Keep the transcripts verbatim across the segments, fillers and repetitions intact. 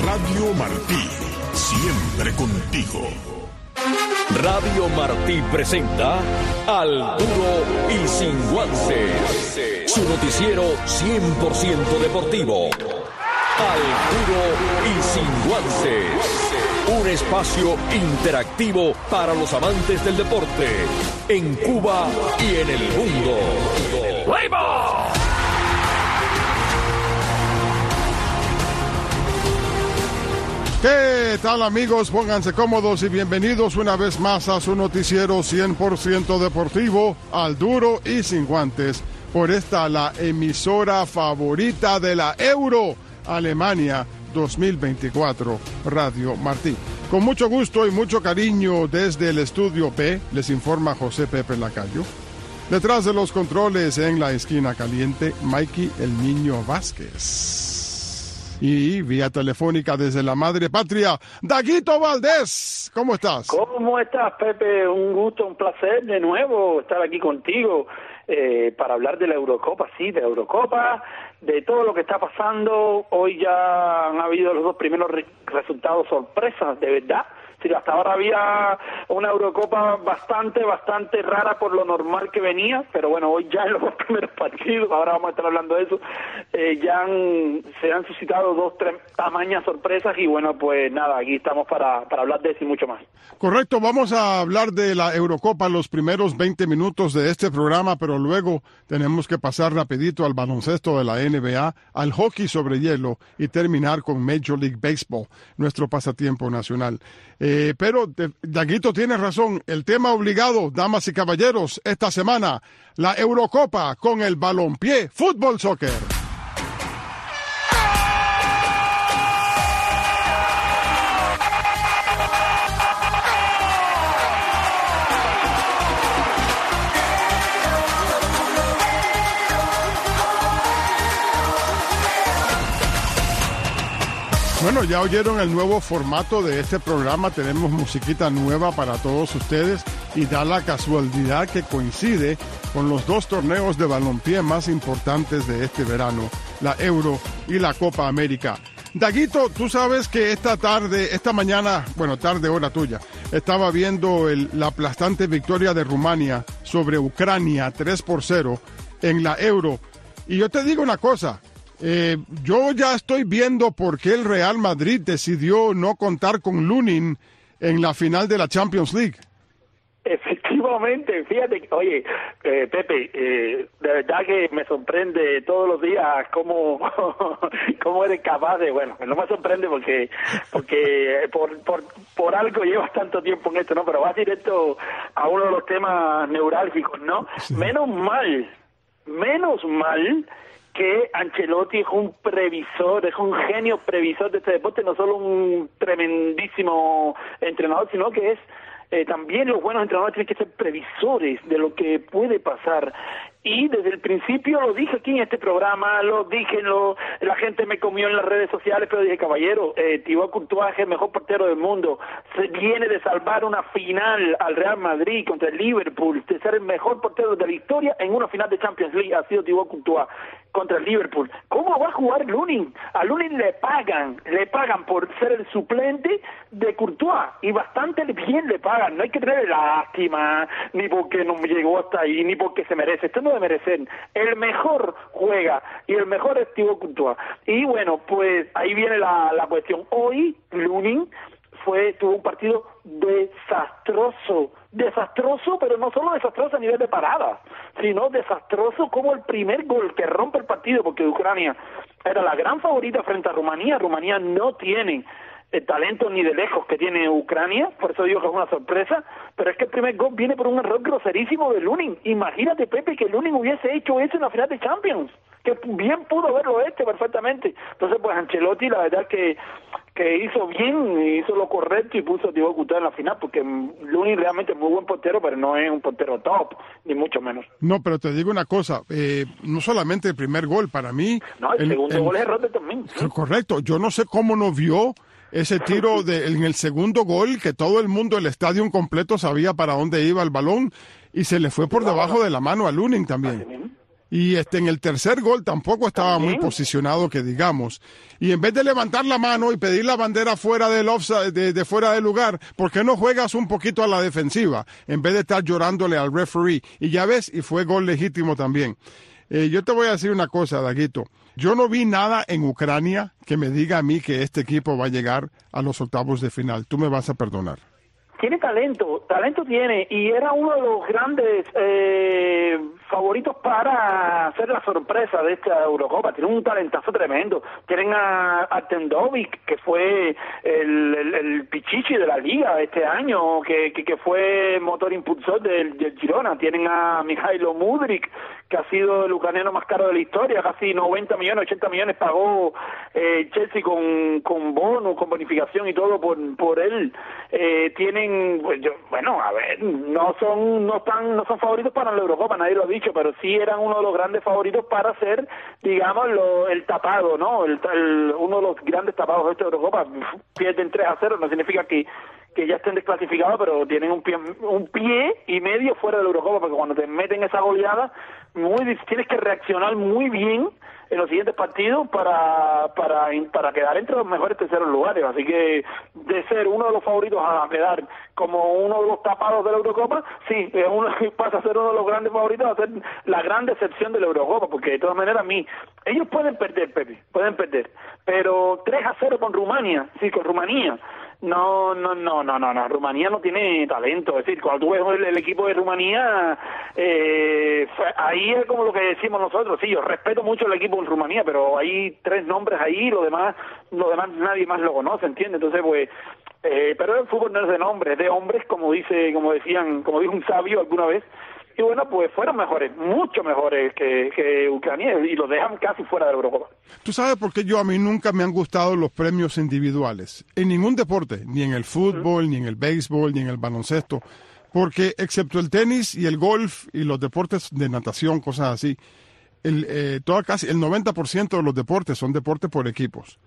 Radio Martí, siempre contigo. Radio Martí presenta Al Duro y Sin Guantes, su noticiero cien por ciento deportivo. Al Duro y Sin Guantes, un espacio interactivo para los amantes del deporte en Cuba y en el mundo. ¡Play-ball! ¿Qué tal, amigos? Pónganse cómodos y bienvenidos una vez más a su noticiero cien por ciento deportivo, Al Duro y Sin Guantes, por esta la emisora favorita de la Euro Alemania dos mil veinticuatro, Radio Martí. Con mucho gusto y mucho cariño desde el Estudio P, les informa José Pepe Lacayo. Detrás de los controles en la esquina caliente, Mikey el Niño Vázquez. Y vía telefónica desde la madre patria, Daguito Valdés. ¿Cómo estás? ¿Cómo estás, Pepe? Un gusto, un placer de nuevo estar aquí contigo eh, para hablar de la Eurocopa, sí, de la Eurocopa, de todo lo que está pasando. Hoy ya han habido los dos primeros re- resultados sorpresas, de verdad. Sí, hasta ahora había una Eurocopa bastante, bastante rara por lo normal que venía, pero bueno, hoy ya en los dos primeros partidos, ahora vamos a estar hablando de eso, eh, ya han, se han suscitado dos, tres tamañas sorpresas y bueno, pues nada, aquí estamos para, para hablar de eso y mucho más. Correcto, vamos a hablar de la Eurocopa en los primeros veinte minutos de este programa, pero luego tenemos que pasar rapidito al baloncesto de la N B A, al hockey sobre hielo y terminar con Major League Baseball, nuestro pasatiempo nacional. Eh, pero Daguito tiene razón, el tema obligado, damas y caballeros, esta semana, la Eurocopa con el balompié, fútbol soccer. Bueno, ya oyeron el nuevo formato de este programa, tenemos musiquita nueva para todos ustedes y da la casualidad que coincide con los dos torneos de balompié más importantes de este verano, la Euro y la Copa América. Daguito, tú sabes que esta tarde, esta mañana, bueno, tarde hora tuya, estaba viendo el, la aplastante victoria de Rumania sobre Ucrania tres por cero en la Euro. Y yo te digo una cosa, Eh, yo ya estoy viendo por qué el Real Madrid decidió no contar con Lunin en la final de la Champions League. Efectivamente, fíjate, oye, eh, Pepe, eh, de verdad que me sorprende todos los días cómo, cómo eres capaz de, bueno, no me sorprende porque porque por, por, por algo llevas tanto tiempo en esto, ¿no? Pero vas directo a uno de los temas neurálgicos, ¿no? Sí. Menos mal, menos mal que Ancelotti es un previsor, es un genio previsor de este deporte, no solo un tremendísimo entrenador, sino que es eh, también los buenos entrenadores tienen que ser previsores de lo que puede pasar. Y desde el principio lo dije aquí en este programa, lo dije, lo, la gente me comió en las redes sociales, pero dije, caballero, eh, Thibaut Courtois es el mejor portero del mundo, se viene de salvar una final al Real Madrid contra el Liverpool, de ser el mejor portero de la historia en una final de Champions League, ha sido Thibaut Courtois contra el Liverpool. ¿Cómo va a jugar Lunin? A Lunin le pagan, le pagan por ser el suplente de Courtois, y bastante bien le pagan, no hay que tener lástima, ni porque no llegó hasta ahí, ni porque se merece, esto no de merecer, el mejor juega, y el mejor es Thibaut Courtois. Y bueno, pues ahí viene la, la cuestión. Hoy Lunin fue, tuvo un partido desastroso, desastroso, pero no solo desastroso a nivel de parada, sino desastroso como el primer gol que rompe el partido, porque Ucrania era la gran favorita frente a Rumanía. Rumanía no tiene el talento ni de lejos que tiene Ucrania, por eso digo que es una sorpresa, pero es que el primer gol viene por un error groserísimo de Lunin. Imagínate, Pepe, que Lunin hubiese hecho eso en la final de Champions, que bien pudo haberlo hecho perfectamente. Entonces, pues Ancelotti, la verdad que que hizo bien, hizo lo correcto y puso a Thibaut Courtois en la final, porque Lunin realmente es muy buen portero, pero no es un portero top, ni mucho menos. No, pero te digo una cosa, eh, no solamente el primer gol, para mí... No, el, el segundo el, gol es error también. ¿Sí? Correcto, yo no sé cómo no vio ese tiro de, en el segundo gol, que todo el mundo, el estadio completo sabía para dónde iba el balón, y se le fue por debajo de la mano a Lunin también. Y este, en el tercer gol tampoco estaba ¿También? muy posicionado, que digamos. Y en vez de levantar la mano y pedir la bandera fuera del offside, de, de fuera del lugar, ¿por qué no juegas un poquito a la defensiva? En vez de estar llorándole al referee. Y ya ves, y fue gol legítimo también. Eh, yo te voy a decir una cosa, Daguito. Yo no vi nada en Ucrania que me diga a mí que este equipo va a llegar a los octavos de final. Tú me vas a perdonar. Tiene talento, talento tiene, y era uno de los grandes eh, favoritos para hacer la sorpresa de esta Eurocopa. Tiene un talentazo tremendo. Tienen a, a Tendovic, que fue el, el, el pichichi de la liga este año, que, que, que fue motor impulsor del, del Girona. Tienen a Mijailo Mudryk, que ha sido el ucraniano más caro de la historia, casi noventa millones, ochenta millones pagó eh, Chelsea con, con bono, con bonificación y todo por, por él. Eh, tienen, pues yo, bueno, a ver, no son no están, no son favoritos para la Eurocopa, nadie lo ha dicho, pero sí eran uno de los grandes favoritos para ser, digamos, lo, el tapado, ¿no? El, el, uno de los grandes tapados de esta Eurocopa. Pierden tres a cero, no significa que que ya estén desclasificados, pero tienen un pie, un pie y medio fuera de la Eurocopa, porque cuando te meten esa goleada, muy tienes que reaccionar muy bien en los siguientes partidos para para para quedar entre los mejores terceros lugares. Así que de ser uno de los favoritos a quedar como uno de los tapados de la Eurocopa, sí, uno pasa a ser uno de los grandes favoritos a ser la gran decepción de la Eurocopa, porque de todas maneras a mí, ellos pueden perder, Pepe, pueden perder, pero tres a cero con Rumania, sí, con Rumanía. No, no, no, no, no, no, Rumanía no tiene talento, es decir, cuando tú ves el, el equipo de Rumanía, eh, ahí es como lo que decimos nosotros, sí, yo respeto mucho el equipo en Rumanía, pero hay tres nombres ahí, lo demás, lo demás nadie más lo conoce, ¿entiendes? Entonces, pues, eh, pero el fútbol no es de nombres, es de hombres, como dice, como decían, como dijo un sabio alguna vez. Y bueno, pues fueron mejores, mucho mejores que, que Ucrania, y los dejan casi fuera de la Eurocopa. ¿Tú sabes por qué yo a mí nunca me han gustado los premios individuales? En ningún deporte, ni en el fútbol, uh-huh. ni en el béisbol, ni en el baloncesto, porque excepto el tenis y el golf y los deportes de natación, cosas así, el, eh, toda casi el noventa por ciento de los deportes son deportes por equipos.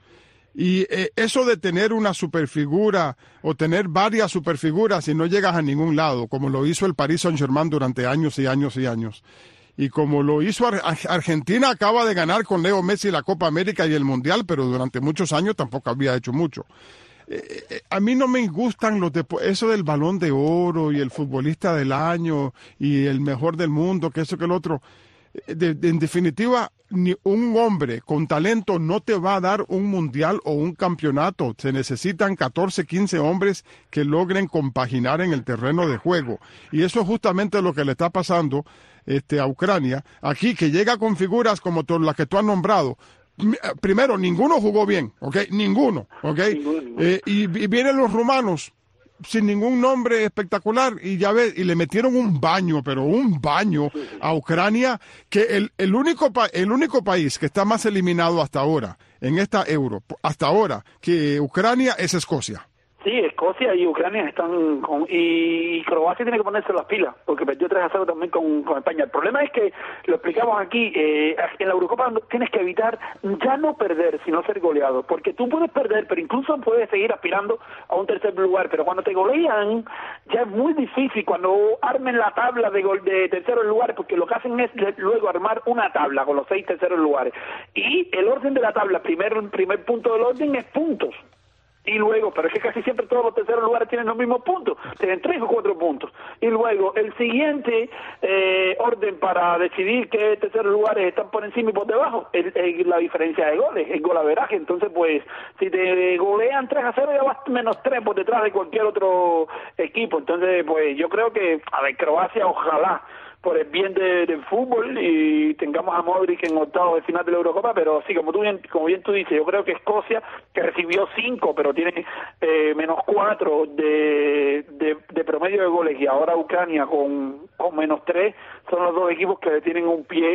Y eh, eso de tener una superfigura o tener varias superfiguras y no llegas a ningún lado, como lo hizo el Paris Saint-Germain durante años y años y años, y como lo hizo Ar- Argentina, acaba de ganar con Leo Messi la Copa América y el Mundial, pero durante muchos años tampoco había hecho mucho. Eh, eh, a mí no me gustan los depo- eso del Balón de Oro y el futbolista del año y el mejor del mundo, que eso que el otro. De, de, en definitiva, ni un hombre con talento no te va a dar un mundial o un campeonato. Se necesitan catorce, quince hombres que logren compaginar en el terreno de juego. Y eso es justamente lo que le está pasando este, a Ucrania. Aquí, que llega con figuras como todas las que tú has nombrado. Primero, ninguno jugó bien, ¿ok? Ninguno, ¿ok? Eh, y, y vienen los rumanos sin ningún nombre espectacular, y ya ves, y le metieron un baño, pero un baño a Ucrania, que el, el único pa- el único país que está más eliminado hasta ahora, en esta Euro, hasta ahora, que Ucrania, es Escocia. Sí, Escocia y Ucrania están con, y Croacia tiene que ponerse las pilas, porque perdió tres a cero también con, con España. El problema es que, lo explicamos aquí, eh, en la Eurocopa tienes que evitar ya no perder, sino ser goleado, porque tú puedes perder, pero incluso puedes seguir aspirando a un tercer lugar, pero cuando te golean, ya es muy difícil, cuando armen la tabla de, gol, de terceros lugares, porque lo que hacen es luego armar una tabla con los seis terceros lugares, y el orden de la tabla, primer, primer punto del orden es puntos. Y luego, pero es que casi siempre todos los terceros lugares tienen los mismos puntos, tienen tres o cuatro puntos. Y luego, el siguiente eh, orden para decidir qué terceros lugares están por encima y por debajo es, es la diferencia de goles, el golaveraje. Entonces, pues, si te golean tres a cero, ya vas menos tres por detrás de cualquier otro equipo. Entonces, pues, yo creo que, a ver, Croacia, ojalá, por el bien de, del fútbol, y tengamos a Modric en octavos de final de la Eurocopa, pero sí, como tú bien, como bien tú dices, yo creo que Escocia, que recibió cinco, pero tiene eh, menos cuatro de, de, de promedio de goles, y ahora Ucrania con, con menos tres, son los dos equipos que tienen un pie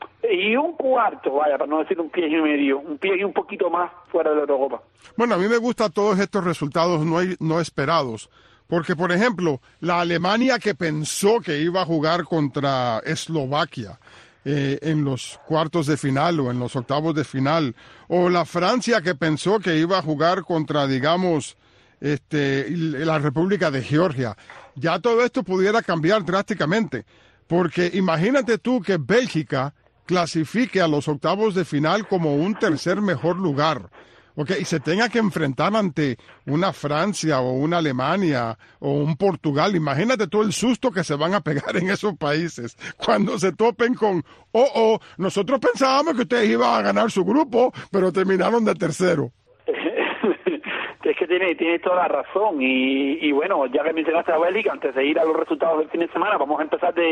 y un cuarto, vaya, para no decir un pie y medio, un pie y un poquito más fuera de la Eurocopa. Bueno, a mí me gustan todos estos resultados no, no esperados. Porque, por ejemplo, la Alemania que pensó que iba a jugar contra Eslovaquia eh, en los cuartos de final o en los octavos de final, o la Francia que pensó que iba a jugar contra, digamos, este, la República de Georgia, ya todo esto pudiera cambiar drásticamente. Porque imagínate tú que Bélgica clasifique a los octavos de final como un tercer mejor lugar, okay, y se tenga que enfrentar ante una Francia o una Alemania o un Portugal, imagínate todo el susto que se van a pegar en esos países cuando se topen con, oh, oh, nosotros pensábamos que ustedes iban a ganar su grupo, pero terminaron de tercero. Es que tiene, tiene toda la razón y, y bueno, ya que mencionaste a Bélgica, antes de ir a los resultados del fin de semana, vamos a empezar de,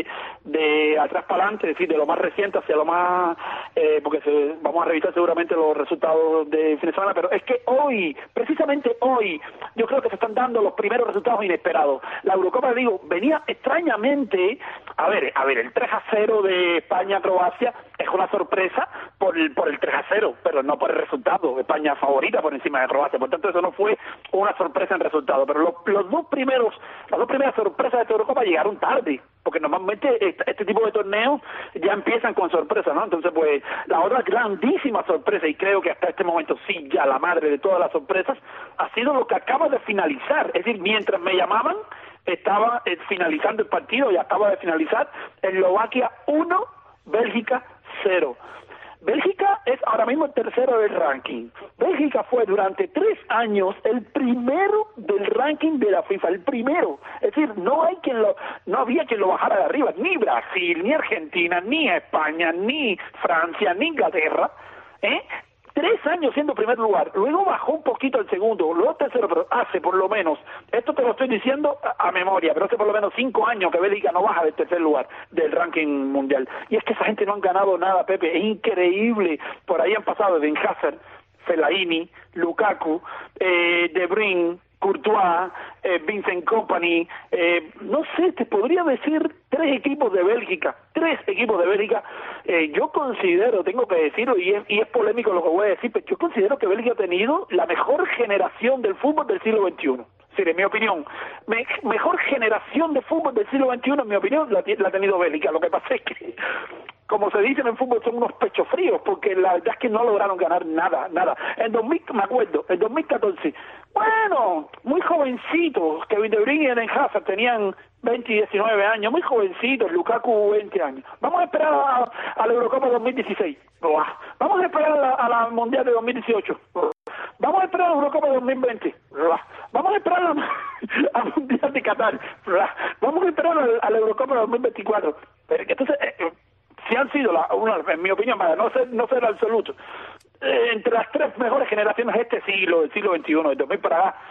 de atrás para adelante, es decir, de lo más reciente hacia lo más, eh, porque se, vamos a revisar seguramente los resultados del fin de semana, pero es que hoy, precisamente hoy, yo creo que se están dando los primeros resultados inesperados. La Eurocopa, digo, venía extrañamente, a ver, a ver, el tres a cero de España-Croacia es una sorpresa por el, por el tres a cero, pero no por el resultado. España favorita por encima de Croacia, por tanto eso no fue una sorpresa en resultado, pero los, los dos primeros, las dos primeras sorpresas de esta Eurocopa llegaron tarde, porque normalmente este, este tipo de torneos ya empiezan con sorpresas, ¿no? Entonces, pues, la otra grandísima sorpresa, y creo que hasta este momento sí, ya la madre de todas las sorpresas, ha sido lo que acaba de finalizar, es decir, mientras me llamaban, estaba eh, finalizando el partido y acaba de finalizar, Eslovaquia uno, Bélgica cero. Bélgica es ahora mismo el tercero del ranking. Bélgica fue durante tres años el primero del ranking de la FIFA, el primero. Es decir, no hay quien lo, no había quien lo bajara de arriba, ni Brasil, ni Argentina, ni España, ni Francia, ni Inglaterra, ¿eh? Tres años siendo primer lugar, luego bajó un poquito el segundo, luego tercero, pero hace por lo menos, esto te lo estoy diciendo a, a memoria, pero hace por lo menos cinco años que Bélgica no baja del tercer lugar del ranking mundial. Y es que esa gente no han ganado nada, Pepe, es increíble. Por ahí han pasado Eden Hazard, Fellaini, Lukaku, eh, De Bruyne, Courtois, eh, Vincent Kompany, eh, no sé, te podría decir tres equipos de Bélgica, tres equipos de Bélgica. Eh, yo considero, tengo que decirlo, y es, y es polémico lo que voy a decir, pero yo considero que Bélgica ha tenido la mejor generación del fútbol del siglo veintiuno. Sí, en mi opinión, me, mejor generación de fútbol del siglo veintiuno, en mi opinión, la, la ha tenido Bélgica. Lo que pasa es que, como se dice en el fútbol, son unos pechos fríos, porque la verdad es que no lograron ganar nada, nada. En dos mil, me acuerdo, en dos mil catorce, bueno, muy jovencitos, Kevin De Bruyne y Eden Hazard tenían veinte y diecinueve años, muy jovencitos, Lukaku veinte años. Vamos a esperar a, a la Eurocopa dos mil dieciséis. Vamos a esperar a la, a la Mundial de dos mil dieciocho. Vamos a esperar a la Eurocopa dos mil veinte. Vamos a esperar a la, a la Mundial de Qatar. Vamos a esperar a la, a la Eurocopa dos mil veinticuatro. Pero entonces, eh, si han sido, la, una, en mi opinión, para no ser, no ser absoluto, eh, entre las tres mejores generaciones de este siglo, del siglo veintiuno, del dos mil para acá,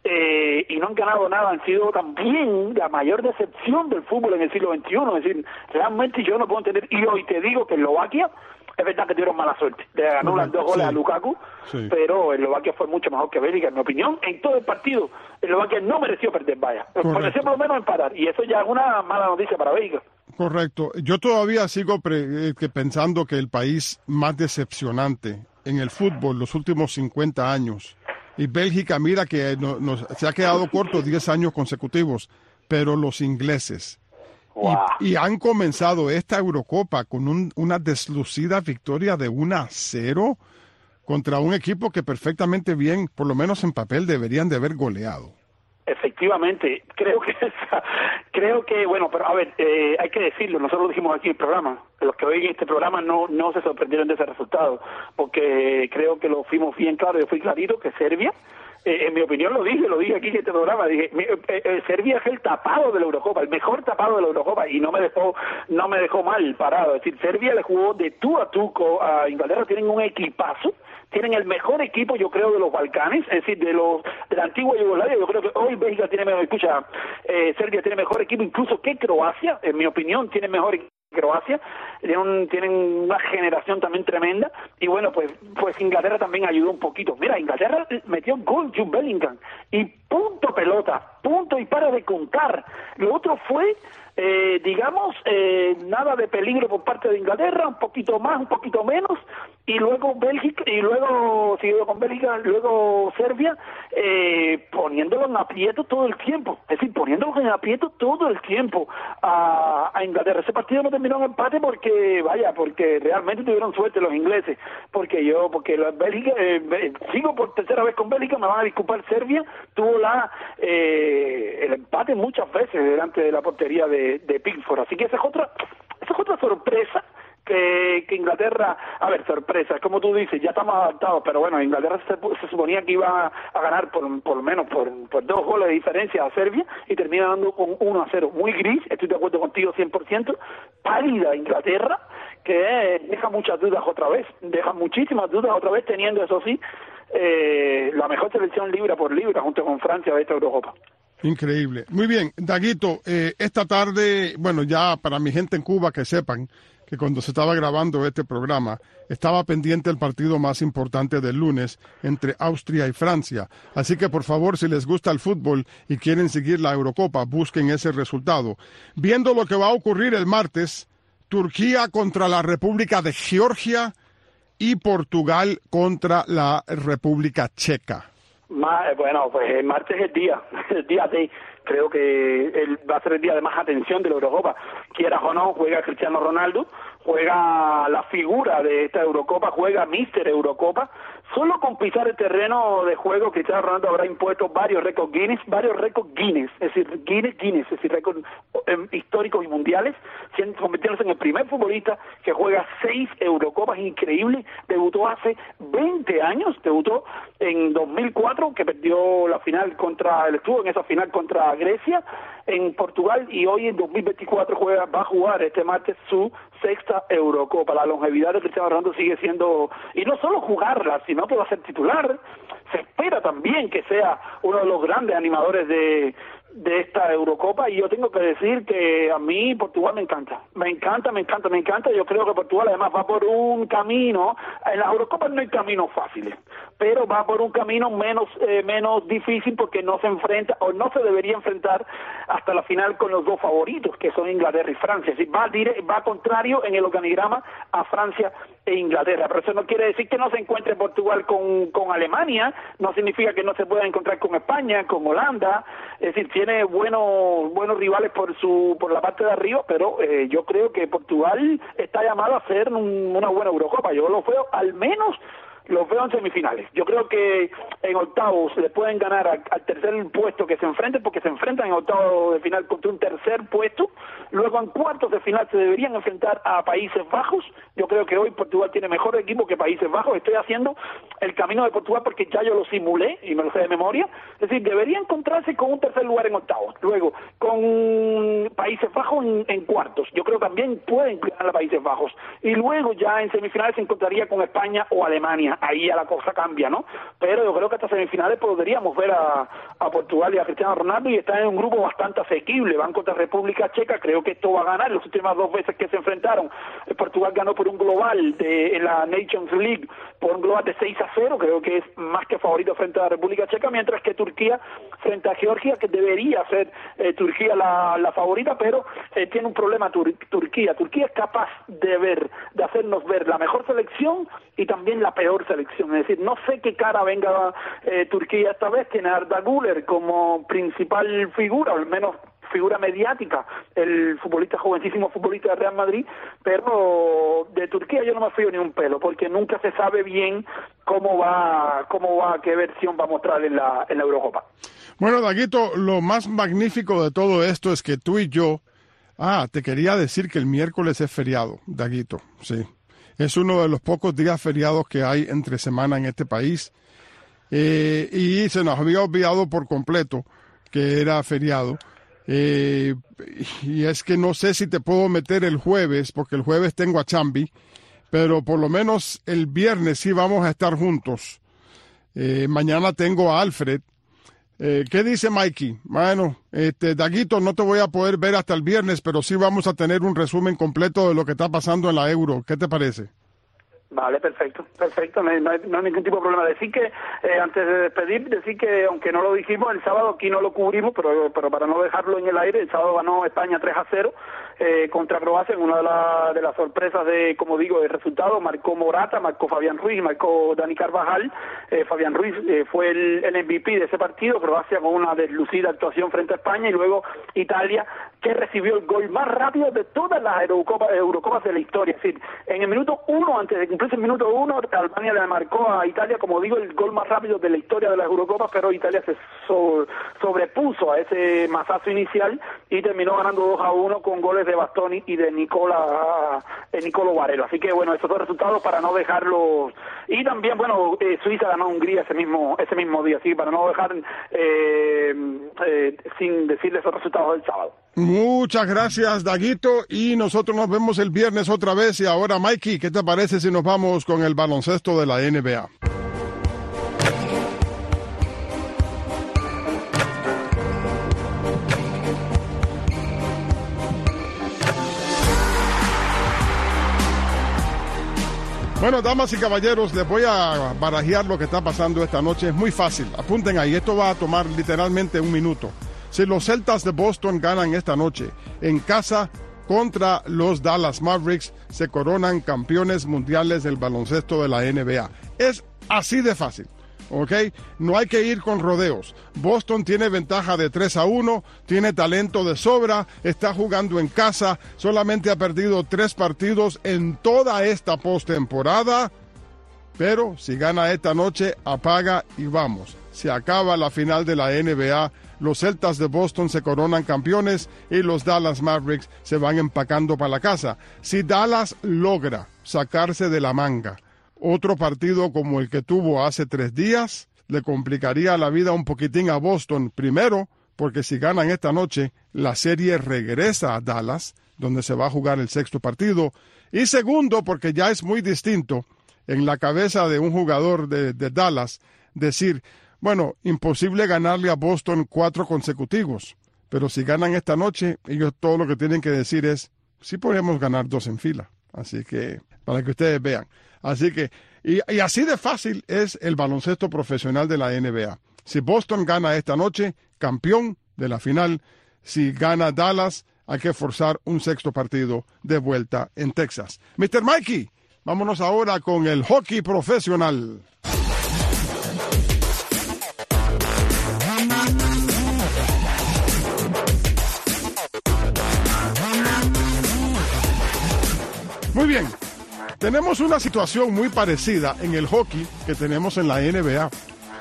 eh, y no han ganado nada, han sido también la mayor decepción del fútbol en el siglo veintiuno. Es decir, realmente yo no puedo entender, y hoy te digo que Eslovaquia, es verdad que tuvieron mala suerte, le anulan dos goles sí. a Lukaku, sí. pero Eslovaquia fue mucho mejor que Bélgica, en mi opinión. En todo el partido, Eslovaquia no mereció perder, vaya, Correcto. mereció por lo menos empatar, y eso ya es una mala noticia para Bélgica. Correcto. Yo todavía sigo pre- que pensando que el país más decepcionante en el fútbol los últimos cincuenta años, y Bélgica, mira que no, nos, se ha quedado corto diez años consecutivos, pero los ingleses. Wow. Y, y han comenzado esta Eurocopa con un, una deslucida victoria de uno a cero contra un equipo que perfectamente bien, por lo menos en papel, deberían de haber goleado. Efectivamente, creo que creo que, bueno, pero a ver, eh, hay que decirlo, nosotros lo dijimos aquí en el programa, los que oyen este programa no no se sorprendieron de ese resultado, porque creo que lo fuimos bien claro, yo fui clarito, que Serbia, eh, en mi opinión lo dije, lo dije aquí en este programa, dije, eh, eh, Serbia es el tapado de la Eurocopa, el mejor tapado de la Eurocopa, y no me dejó no me dejó mal parado, es decir, Serbia le jugó de tú a tú a Inglaterra, tienen un equipazo, tienen el mejor equipo, yo creo, de los Balcanes, es decir, de los de la antigua Yugoslavia. Yo creo que hoy Bélgica tiene mejor, escucha, eh, Serbia tiene mejor equipo incluso que Croacia, en mi opinión, tiene mejor equipo que Croacia, tienen, un, tienen una generación también tremenda, y bueno, pues pues Inglaterra también ayudó un poquito. Mira, Inglaterra metió gol Jude Bellingham, y punto pelota, punto y para de contar. Lo otro fue... Eh, digamos, eh, nada de peligro por parte de Inglaterra, un poquito más, un poquito menos, y luego Bélgica, y luego, siguiendo con Bélgica, luego Serbia, eh, poniéndolo en aprieto todo el tiempo, es decir, poniéndolos en aprieto todo el tiempo a, a Inglaterra. Ese partido no terminó en empate porque, vaya, porque realmente tuvieron suerte los ingleses, porque yo, porque la Bélgica, eh, sigo por tercera vez con Bélgica, me van a disculpar, Serbia tuvo la eh, el empate muchas veces delante de la portería de de Pickford, así que esa es otra esa es otra sorpresa que, que Inglaterra, a ver, sorpresa, como tú dices, ya estamos adaptados, pero bueno, Inglaterra se, se suponía que iba a ganar por por lo menos por, por dos goles de diferencia a Serbia y termina dando con uno a cero. Muy gris, estoy de acuerdo contigo cien por ciento, pálida Inglaterra, que deja muchas dudas otra vez, deja muchísimas dudas otra vez, teniendo eso sí, eh, la mejor selección libra por libra junto con Francia de esta Eurocopa. Increíble. Muy bien, Daguito, eh, esta tarde, bueno, ya para mi gente en Cuba que sepan que cuando se estaba grabando este programa estaba pendiente el partido más importante del lunes entre Austria y Francia. Así que por favor, si les gusta el fútbol y quieren seguir la Eurocopa, busquen ese resultado. Viendo lo que va a ocurrir el martes, Turquía contra la República de Georgia y Portugal contra la República Checa. Bueno, pues el martes es el día, el día de, creo que el, va a ser el día de más atención de la Eurocopa. Quieras o no, juega Cristiano Ronaldo, juega la figura de esta Eurocopa, juega míster Eurocopa. Solo con pisar el terreno de juego, Cristiano Ronaldo habrá impuesto varios récords Guinness, varios récords Guinness, es decir, Guinness, Guinness, es decir, récords eh, históricos y mundiales, siendo, convirtiéndose en el primer futbolista que juega seis Eurocopas, increíble. Debutó hace veinte años, debutó en dos mil cuatro, que perdió la final contra, él estuvo en esa final contra Grecia, en Portugal, y hoy en dos mil veinticuatro juega, va a jugar este martes su sexta Eurocopa. La longevidad de Cristiano Ronaldo sigue siendo, y no solo jugarla, sino que va a ser titular. Se espera también que sea uno de los grandes animadores de de esta Eurocopa, y yo tengo que decir que a mí Portugal me encanta, me encanta, me encanta, me encanta. Yo creo que Portugal además va por un camino, en las Eurocopas no hay caminos fáciles, pero va por un camino menos eh, menos difícil, porque no se enfrenta, o no se debería enfrentar hasta la final con los dos favoritos, que son Inglaterra y Francia. Es decir, va, dire, va contrario en el organigrama a Francia e Inglaterra, pero eso no quiere decir que no se encuentre Portugal con, con Alemania, no significa que no se pueda encontrar con España, con Holanda. Es decir, tiene buenos buenos rivales por su por la parte de arriba, pero eh, yo creo que Portugal está llamado a hacer un, una buena Eurocopa. Yo lo veo al menos los veo en semifinales. Yo creo que en octavos le pueden ganar a, al tercer puesto que se enfrenten, porque se enfrentan en octavos de final contra un tercer puesto. Luego en cuartos de final se deberían enfrentar a Países Bajos. Yo creo que hoy Portugal tiene mejor equipo que Países Bajos. Estoy haciendo el camino de Portugal porque ya yo lo simulé y me lo sé de memoria. Es decir, debería encontrarse con un tercer lugar en octavos. Luego con Países Bajos en, en cuartos. Yo creo que también pueden ganar a Países Bajos. Y luego ya en semifinales se encontraría con España o Alemania. Ahí ya la cosa cambia, ¿no? Pero yo creo que hasta semifinales podríamos ver a, a Portugal y a Cristiano Ronaldo, y están en un grupo bastante asequible. Van contra República Checa, creo que esto va a ganar. Las últimas dos veces que se enfrentaron, Portugal ganó por un global de, en la Nations League, por un global de seis a cero, creo que es más que favorito frente a la República Checa, mientras que Turquía frente a Georgia, que debería ser eh, Turquía la, la favorita, pero eh, tiene un problema Tur Turquía. Turquía es capaz de ver, de hacernos ver la mejor selección y también la peor selección. Es decir, no sé qué cara venga eh, Turquía esta vez. Tiene a Arda Güler como principal figura, o al menos figura mediática, el futbolista, jovencísimo futbolista de Real Madrid, pero de Turquía yo no me fío ni un pelo, porque nunca se sabe bien cómo va, cómo va, qué versión va a mostrar en la, en la Eurocopa. Bueno, Daguito, lo más magnífico de todo esto es que tú y yo, ah, te quería decir que el miércoles es feriado, Daguito, sí. Es uno de los pocos días feriados que hay entre semana en este país, eh, y se nos había olvidado por completo que era feriado. Eh, y es que no sé si te puedo meter el jueves, porque el jueves tengo a Chambi, pero por lo menos el viernes sí vamos a estar juntos. Eh, mañana tengo a Alfred. Eh, ¿Qué dice Mikey? Bueno, este, Daguito, no te voy a poder ver hasta el viernes, pero sí vamos a tener un resumen completo de lo que está pasando en la Euro. ¿Qué te parece? Vale, perfecto, perfecto, no hay, no hay, no hay ningún tipo de problema. Decir que, eh, antes de despedir, decir que, aunque no lo dijimos, el sábado aquí no lo cubrimos, pero, pero para no dejarlo en el aire, el sábado ganó España tres a cero eh, contra Croacia, en una de, la, de las sorpresas de, como digo, el resultado. Marcó Morata, marcó Fabián Ruiz, marcó Dani Carvajal. eh, Fabián Ruiz eh, fue el, el M V P de ese partido. Croacia con una deslucida actuación frente a España, y luego Italia, que recibió el gol más rápido de todas las Eurocopas, Eurocopas de la historia. Es decir, en el minuto uno, antes de cumplirse el minuto uno, Albania le marcó a Italia, como digo, el gol más rápido de la historia de las Eurocopas, pero Italia se so, sobrepuso a ese masazo inicial y terminó ganando dos a uno con goles de Bastoni y de Nicola eh, Nicolo Barella. Así que bueno, esos dos resultados para no dejarlos. Y también, bueno, eh, Suiza ganó a Hungría ese mismo ese mismo día, así para no dejar eh, eh, sin decirles esos resultados del sábado. Muchas gracias, Daguito, y nosotros nos vemos el viernes otra vez. Y ahora, Mikey, ¿qué te parece si nos vamos con el baloncesto de la N B A? Bueno, damas y caballeros, les voy a barajear lo que está pasando esta noche. Es muy fácil, apunten ahí, esto va a tomar literalmente un minuto. Si los Celtas de Boston ganan esta noche en casa contra los Dallas Mavericks, se coronan campeones mundiales del baloncesto de la N B A. Es así de fácil, ¿ok? No hay que ir con rodeos. Boston tiene ventaja de tres a uno, tiene talento de sobra, está jugando en casa, solamente ha perdido tres partidos en toda esta postemporada, pero si gana esta noche, apaga y vamos. Se acaba la final de la N B A. Los Celtas de Boston se coronan campeones y los Dallas Mavericks se van empacando para la casa. Si Dallas logra sacarse de la manga otro partido como el que tuvo hace tres días, le complicaría la vida un poquitín a Boston. Primero, porque si ganan esta noche, la serie regresa a Dallas, donde se va a jugar el sexto partido. Y segundo, porque ya es muy distinto en la cabeza de un jugador de, de Dallas decir, bueno, imposible ganarle a Boston cuatro consecutivos, pero si ganan esta noche, ellos todo lo que tienen que decir es, sí podemos ganar dos en fila, así que, para que ustedes vean. Así que, y, y así de fácil es el baloncesto profesional de la N B A. Si Boston gana esta noche, campeón de la final. Si gana Dallas, hay que forzar un sexto partido de vuelta en Texas. mister Mikey, vámonos ahora con el hockey profesional. Muy bien, tenemos una situación muy parecida en el hockey que tenemos en la N B A.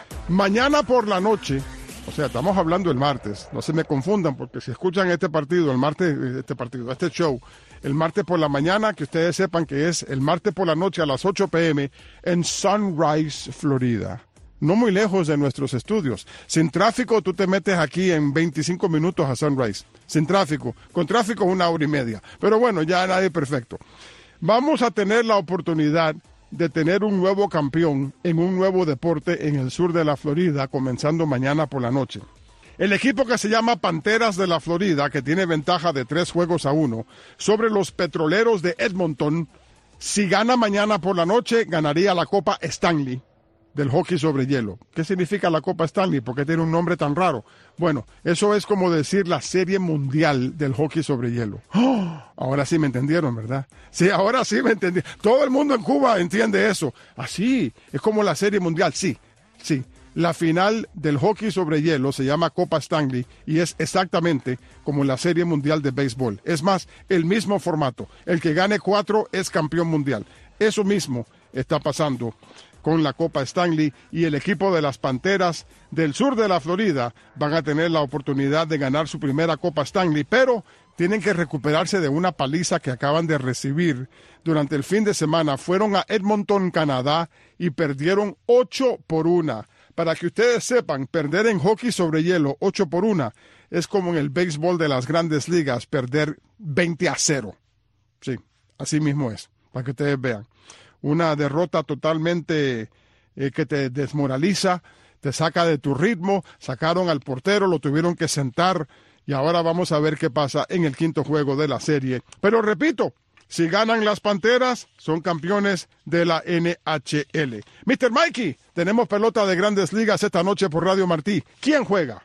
Mañana por la noche, o sea, estamos hablando el martes, no se me confundan porque si escuchan este partido, el martes, este partido, este show, el martes por la mañana, que ustedes sepan que es el martes por la noche a las ocho p m en Sunrise, Florida. No muy lejos de nuestros estudios. Sin tráfico, tú te metes aquí en veinticinco minutos a Sunrise. Sin tráfico. Con tráfico, una hora y media. Pero bueno, ya nadie perfecto. Vamos a tener la oportunidad de tener un nuevo campeón en un nuevo deporte en el sur de la Florida, comenzando mañana por la noche. El equipo que se llama Panteras de la Florida, que tiene ventaja de tres juegos a uno, sobre los Petroleros de Edmonton, si gana mañana por la noche, ganaría la Copa Stanley del hockey sobre hielo. ¿Qué significa la Copa Stanley? ¿Por qué tiene un nombre tan raro? Bueno, eso es como decir la Serie Mundial del hockey sobre hielo. ¡Oh! Ahora sí me entendieron, ¿verdad? Sí, ahora sí me entendieron. Todo el mundo en Cuba entiende eso. Así, es como la Serie Mundial. Sí, sí. La final del hockey sobre hielo se llama Copa Stanley y es exactamente como la Serie Mundial de béisbol. Es más, el mismo formato. El que gane cuatro es campeón mundial. Eso mismo está pasando con la Copa Stanley y el equipo de las Panteras del sur de la Florida van a tener la oportunidad de ganar su primera Copa Stanley, pero tienen que recuperarse de una paliza que acaban de recibir durante el fin de semana. Fueron a Edmonton, Canadá y perdieron ocho por una. Para que ustedes sepan, perder en hockey sobre hielo ocho por una es como en el béisbol de las grandes ligas, perder veinte a cero. Sí, así mismo es, para que ustedes vean. Una derrota totalmente eh, que te desmoraliza, te saca de tu ritmo. Sacaron al portero, lo tuvieron que sentar y ahora vamos a ver qué pasa en el quinto juego de la serie. Pero repito, si ganan las Panteras, son campeones de la N H L. mister Mikey, tenemos pelota de Grandes Ligas esta noche por Radio Martí. ¿Quién juega?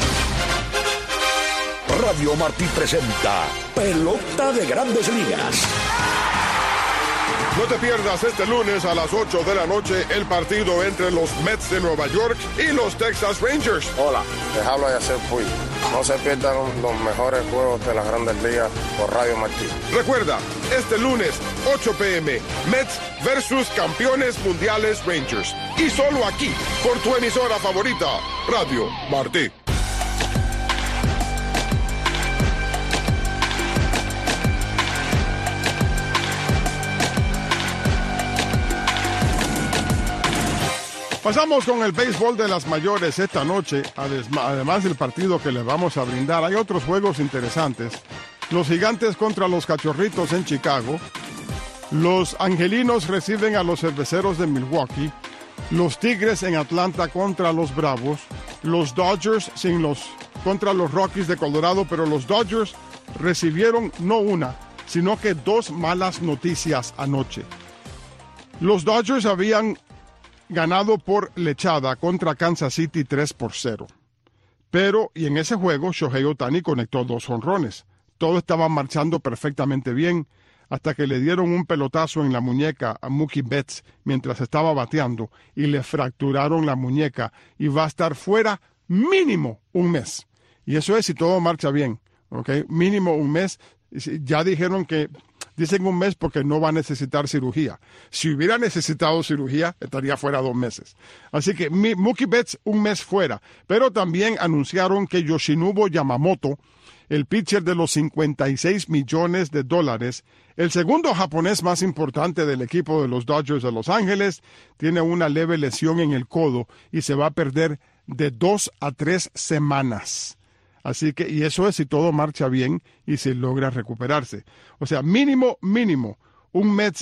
Radio Martí presenta Pelota de Grandes Ligas. No te pierdas este lunes a las ocho de la noche el partido entre los Mets de Nueva York y los Texas Rangers. Hola, les habla Yacel Puig. No se pierdan los mejores juegos de las Grandes Ligas por Radio Martí. Recuerda, este lunes, ocho p m, Mets versus campeones mundiales Rangers. Y solo aquí, por tu emisora favorita, Radio Martí. Pasamos con el béisbol de las mayores esta noche. Además del partido que les vamos a brindar, hay otros juegos interesantes. Los Gigantes contra los Cachorritos en Chicago. Los Angelinos reciben a los Cerveceros de Milwaukee. Los Tigres en Atlanta contra los Bravos. Los Dodgers sin los, contra los Rockies de Colorado, pero los Dodgers recibieron no una, sino que dos malas noticias anoche. Los Dodgers habían ganado por lechada contra Kansas City tres por cero. Pero, y en ese juego, Shohei Ohtani conectó dos jonrones. Todo estaba marchando perfectamente bien hasta que le dieron un pelotazo en la muñeca a Mookie Betts mientras estaba bateando y le fracturaron la muñeca y va a estar fuera mínimo un mes. Y eso es si todo marcha bien, ¿ok? Mínimo un mes. Ya dijeron que Dicen un mes porque no va a necesitar cirugía. Si hubiera necesitado cirugía, estaría fuera dos meses. Así que Mookie Betts un mes fuera. Pero también anunciaron que Yoshinobu Yamamoto, el pitcher de los cincuenta y seis millones de dólares, el segundo japonés más importante del equipo de los Dodgers de Los Ángeles, tiene una leve lesión en el codo y se va a perder de dos a tres semanas. Así que, y eso es si todo marcha bien y si logra recuperarse. O sea, mínimo, mínimo, un mes,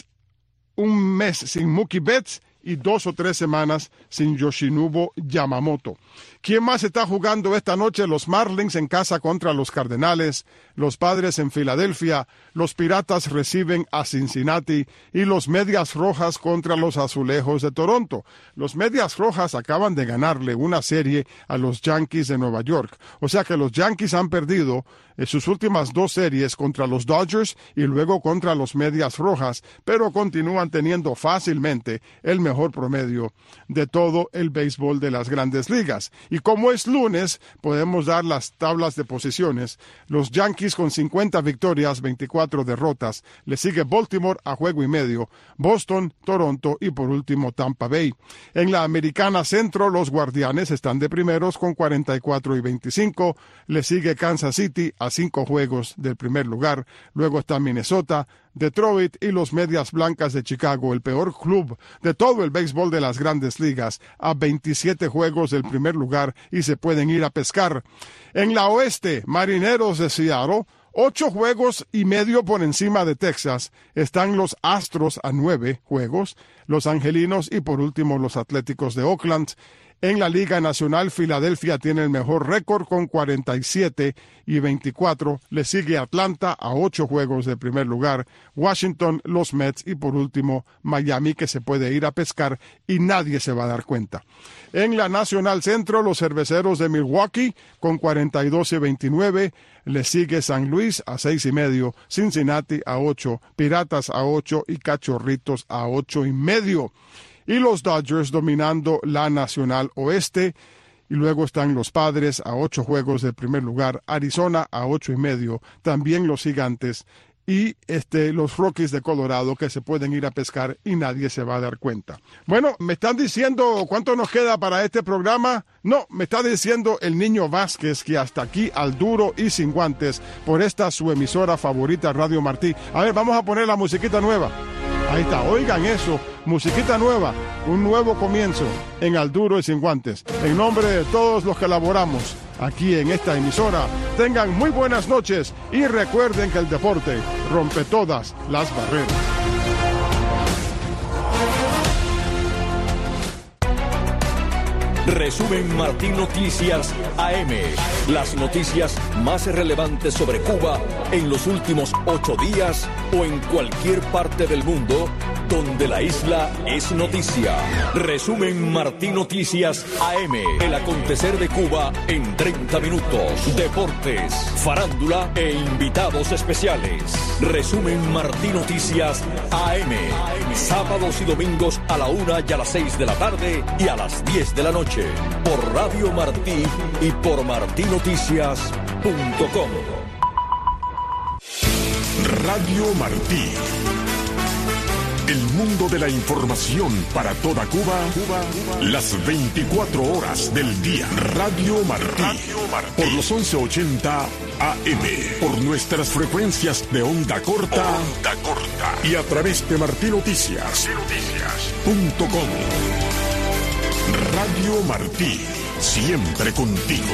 un mes sin Mookie Betts y dos o tres semanas sin Yoshinobu Yamamoto. ¿Quién más está jugando esta noche? Los Marlins en casa contra los Cardenales, los Padres en Filadelfia, los Piratas reciben a Cincinnati y los Medias Rojas contra los Azulejos de Toronto. Los Medias Rojas acaban de ganarle una serie a los Yankees de Nueva York. O sea que los Yankees han perdido en sus últimas dos series contra los Dodgers y luego contra los Medias Rojas, pero continúan teniendo fácilmente el mejor promedio de todo el béisbol de las Grandes Ligas. Y como es lunes, podemos dar las tablas de posiciones. Los Yankees con cincuenta victorias, veinticuatro derrotas. Le sigue Baltimore a juego y medio, Boston, Toronto y por último Tampa Bay. En la Americana Centro, los Guardianes están de primeros con cuarenta y cuatro y veinticinco. Le sigue Kansas City a cinco juegos del primer lugar. Luego está Minnesota, Detroit y los Medias Blancas de Chicago, el peor club de todo el béisbol de las Grandes Ligas, a veintisiete juegos del primer lugar y se pueden ir a pescar. En la Oeste, Marineros de Seattle, ocho juegos y medio por encima de Texas. Están los Astros a nueve juegos, los Angelinos y por último los Atléticos de Oakland. En la Liga Nacional, Filadelfia tiene el mejor récord con cuarenta y siete y veinticuatro. Le sigue Atlanta a ocho juegos de primer lugar. Washington, los Mets y por último Miami, que se puede ir a pescar y nadie se va a dar cuenta. En la Nacional Centro, los Cerveceros de Milwaukee con cuarenta y dos y veintinueve. Le sigue San Luis a seis y medio, Cincinnati a ocho, Piratas a ocho y Cachorritos a ocho y medio. Y los Dodgers dominando la Nacional Oeste. Y luego están los Padres a ocho juegos del primer lugar, Arizona a ocho y medio, también los Gigantes y este, los Rockies de Colorado que se pueden ir a pescar y nadie se va a dar cuenta. Bueno, ¿me están diciendo cuánto nos queda para este programa? No, me está diciendo el Niño Vázquez que hasta aquí al duro y sin guantes por esta su emisora favorita Radio Martí. A ver, vamos a poner la musiquita nueva. Ahí está, oigan eso, musiquita nueva, un nuevo comienzo en Al Duro y Sin Guantes. En nombre de todos los que laboramos aquí en esta emisora, tengan muy buenas noches y recuerden que el deporte rompe todas las barreras. Resumen Martí Noticias A M. Las noticias más relevantes sobre Cuba en los últimos ocho días o en cualquier parte del mundo donde la isla es noticia. Resumen Martí Noticias A M. El acontecer de Cuba en treinta minutos. Deportes, farándula e invitados especiales. Resumen Martí Noticias A M. Sábados y domingos a la una y a las seis de la tarde y a las diez de la noche. Por Radio Martí y por martí noticias punto com. Radio Martí. El mundo de la información para toda Cuba, Cuba, Cuba, las veinticuatro horas del día. Radio Martí. Radio Martí. Por los once ochenta A M. Por nuestras frecuencias de onda corta. Onda corta. Y a través de martí noticias punto com. Radio Martí. Siempre contigo.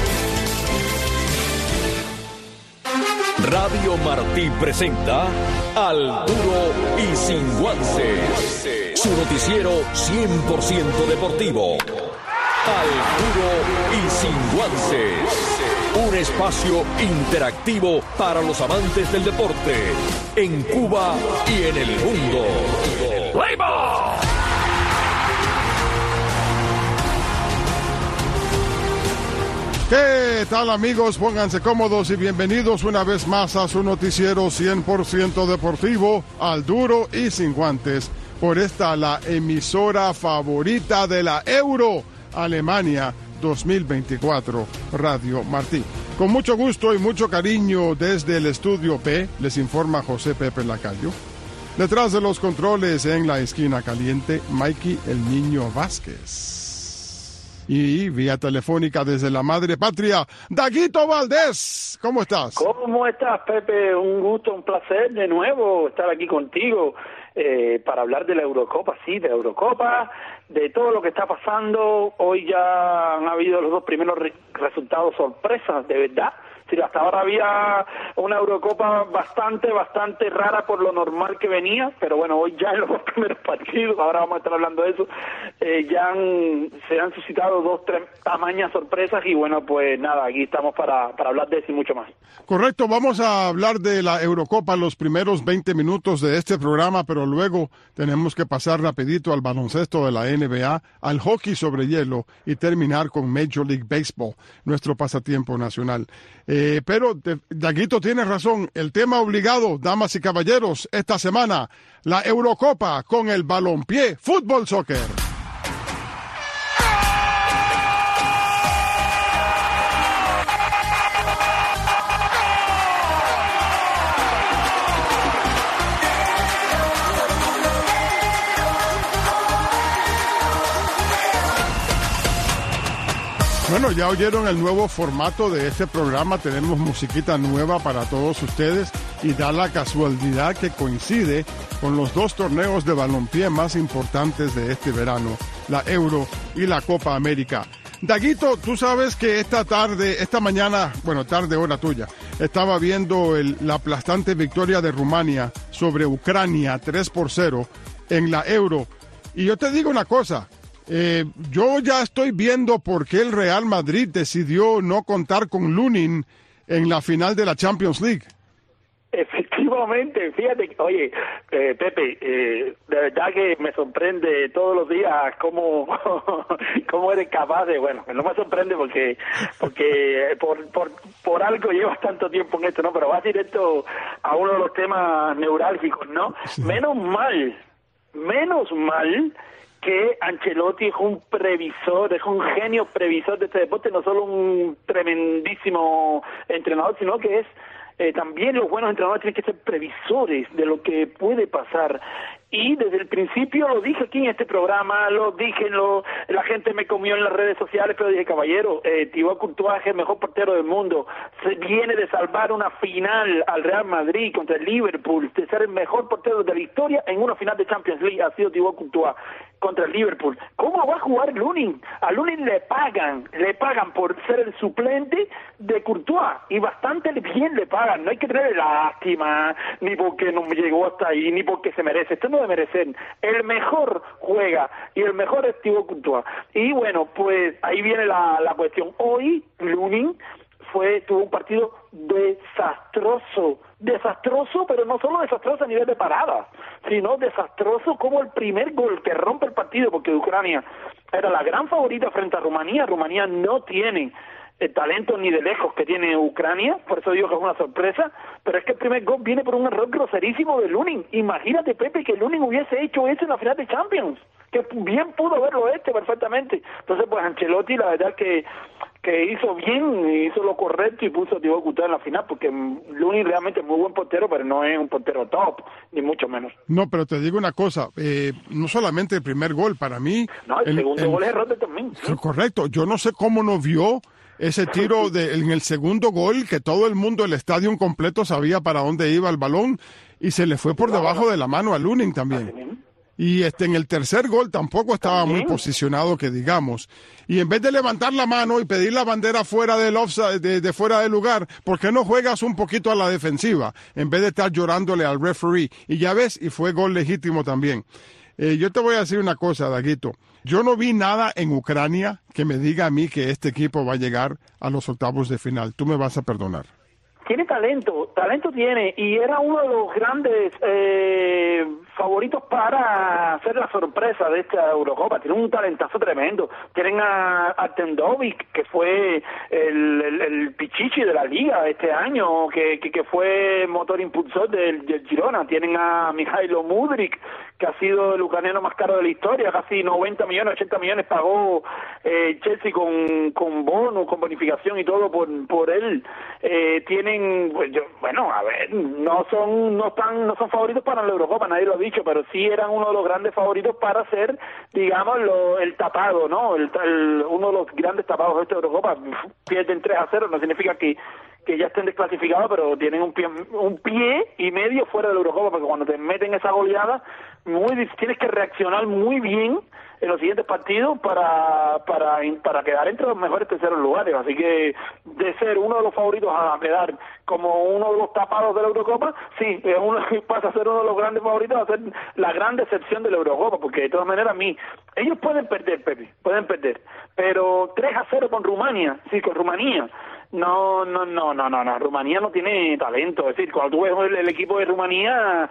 Radio Martí presenta Al Duro y Sin Guances, su noticiero cien por ciento deportivo. Al Duro y Sin Guances, un espacio interactivo para los amantes del deporte en Cuba y en el mundo. ¡Play ball! ¿Qué tal, amigos? Pónganse cómodos y bienvenidos una vez más a su noticiero cien por ciento deportivo, Al Duro y Sin Guantes, por esta la emisora favorita de la Euro Alemania dos mil veinticuatro, Radio Martí. Con mucho gusto y mucho cariño desde el Estudio P, les informa José Pepe Lacayo. Detrás de los controles en la esquina caliente, Mikey el Niño Vázquez. Y vía telefónica desde la madre patria, Daguito Valdés. ¿Cómo estás? ¿Cómo estás, Pepe? Un gusto, un placer de nuevo estar aquí contigo eh, para hablar de la Eurocopa, sí, de la Eurocopa, de todo lo que está pasando. Hoy ya han habido los dos primeros re- resultados sorpresas, de verdad. Sí, hasta ahora había una Eurocopa bastante, bastante rara por lo normal que venía, pero bueno, hoy ya en los dos primeros partidos, ahora vamos a estar hablando de eso, eh, ya han, se han suscitado dos, tres tamañas sorpresas y bueno, pues nada, aquí estamos para, para hablar de eso y mucho más. Correcto, vamos a hablar de la Eurocopa en los primeros veinte minutos de este programa, pero luego tenemos que pasar rapidito al baloncesto de la N B A, al hockey sobre hielo y terminar con Major League Baseball, nuestro pasatiempo nacional. Eh, pero Daguito tiene razón, el tema obligado, damas y caballeros, esta semana, la Eurocopa con el balompié, fútbol, soccer. Bueno, ya oyeron el nuevo formato de este programa, tenemos musiquita nueva para todos ustedes y da la casualidad que coincide con los dos torneos de balompié más importantes de este verano, la Euro y la Copa América. Daguito, tú sabes que esta tarde, esta mañana, bueno, tarde hora tuya, estaba viendo el, la aplastante victoria de Rumania sobre Ucrania tres por cero en la Euro. Y yo te digo una cosa, Eh, yo ya estoy viendo por qué el Real Madrid decidió no contar con Lunin en la final de la Champions League. Efectivamente, fíjate, oye, eh, Pepe, eh, de verdad que me sorprende todos los días cómo, cómo eres capaz de, bueno, no me sorprende porque porque por, por, por algo llevas tanto tiempo en esto, ¿no? Pero vas directo a uno de los temas neurálgicos, ¿no? Sí. Menos mal, menos mal que Ancelotti es un previsor, es un genio previsor de este deporte, no solo un tremendísimo entrenador, sino que es eh, también los buenos entrenadores tienen que ser previsores de lo que puede pasar. Y desde el principio lo dije aquí en este programa, lo dije, lo, la gente me comió en las redes sociales, pero dije, caballero, eh, Thibaut Courtois es el mejor portero del mundo, se viene de salvar una final al Real Madrid contra el Liverpool, de ser el mejor portero de la historia en una final de Champions League, ha sido Thibaut Courtois contra el Liverpool. ¿Cómo va a jugar Lunin? A Lunin le pagan, le pagan por ser el suplente de Courtois, y bastante bien le pagan, no hay que tener lástima, ni porque no llegó hasta ahí, ni porque se merece, esto no de merecer. El mejor juega y el mejor es Thibaut Courtois. Y bueno, pues ahí viene la, la cuestión. Hoy Lunin fue tuvo un partido desastroso, desastroso, pero no solo desastroso a nivel de parada, sino desastroso como el primer gol que rompe el partido, porque Ucrania era la gran favorita frente a Rumanía. Rumanía no tiene el talento ni de lejos que tiene Ucrania, por eso digo que es una sorpresa, pero es que el primer gol viene por un error groserísimo de Lunin. Imagínate, Pepe, que Lunin hubiese hecho eso en la final de Champions, que bien pudo haberlo hecho perfectamente. Entonces, pues Ancelotti, la verdad que que hizo bien, hizo lo correcto y puso a Thibaut Courtois en la final, porque Lunin realmente es muy buen portero, pero no es un portero top, ni mucho menos. No, pero te digo una cosa, eh, no solamente el primer gol, para mí... No, el, el segundo el, gol es error también. ¿Sí? Correcto, yo no sé cómo no vio ese tiro de, en el segundo gol, que todo el mundo, el estadio completo sabía para dónde iba el balón, y se le fue por no, debajo no. de la mano a Lunin también. Y este en el tercer gol tampoco estaba ¿También? muy posicionado, que digamos. Y en vez de levantar la mano y pedir la bandera fuera del offside, de, de fuera del lugar, ¿por qué no juegas un poquito a la defensiva? En vez de estar llorándole al referee. Y ya ves, y fue gol legítimo también. Eh, yo te voy a decir una cosa, Daguito. Yo no vi nada en Ucrania que me diga a mí que este equipo va a llegar a los octavos de final. Tú me vas a perdonar. Tiene talento, talento tiene, y era uno de los grandes eh, favoritos para hacer la sorpresa de esta Eurocopa. Tienen un talentazo tremendo. Tienen a, a Tendovic, que fue el, el, el pichichi de la liga este año, que, que, que fue motor impulsor del, del Girona. Tienen a Mijailo Mudryk, que ha sido el ucraniano más caro de la historia, casi noventa millones, ochenta millones pagó eh, Chelsea con, con bono, con bonificación y todo por, por él. Eh, tienen, pues yo, bueno, a ver, no son no están no son favoritos para la Eurocopa, nadie lo ha dicho, pero sí eran uno de los grandes favoritos para ser, digamos, lo, el tapado, ¿no? El, el, uno de los grandes tapados de esta Eurocopa. Pierden tres a cero, no significa que que ya estén desclasificados, pero tienen un pie, un pie y medio fuera de la Eurocopa, porque cuando te meten esa goleada, muy tienes que reaccionar muy bien en los siguientes partidos para para para quedar entre los mejores terceros lugares. Así que de ser uno de los favoritos a quedar como uno de los tapados de la Eurocopa, sí, uno pasa a ser uno de los grandes favoritos, a ser la gran decepción de la Eurocopa, porque de todas maneras a mí, ellos pueden perder, Pepe, pueden perder, pero tres a cero con Rumania, sí, con Rumanía, No, no, no, no, no, no, Rumanía no tiene talento. Es decir, cuando tú ves el, el equipo de Rumanía,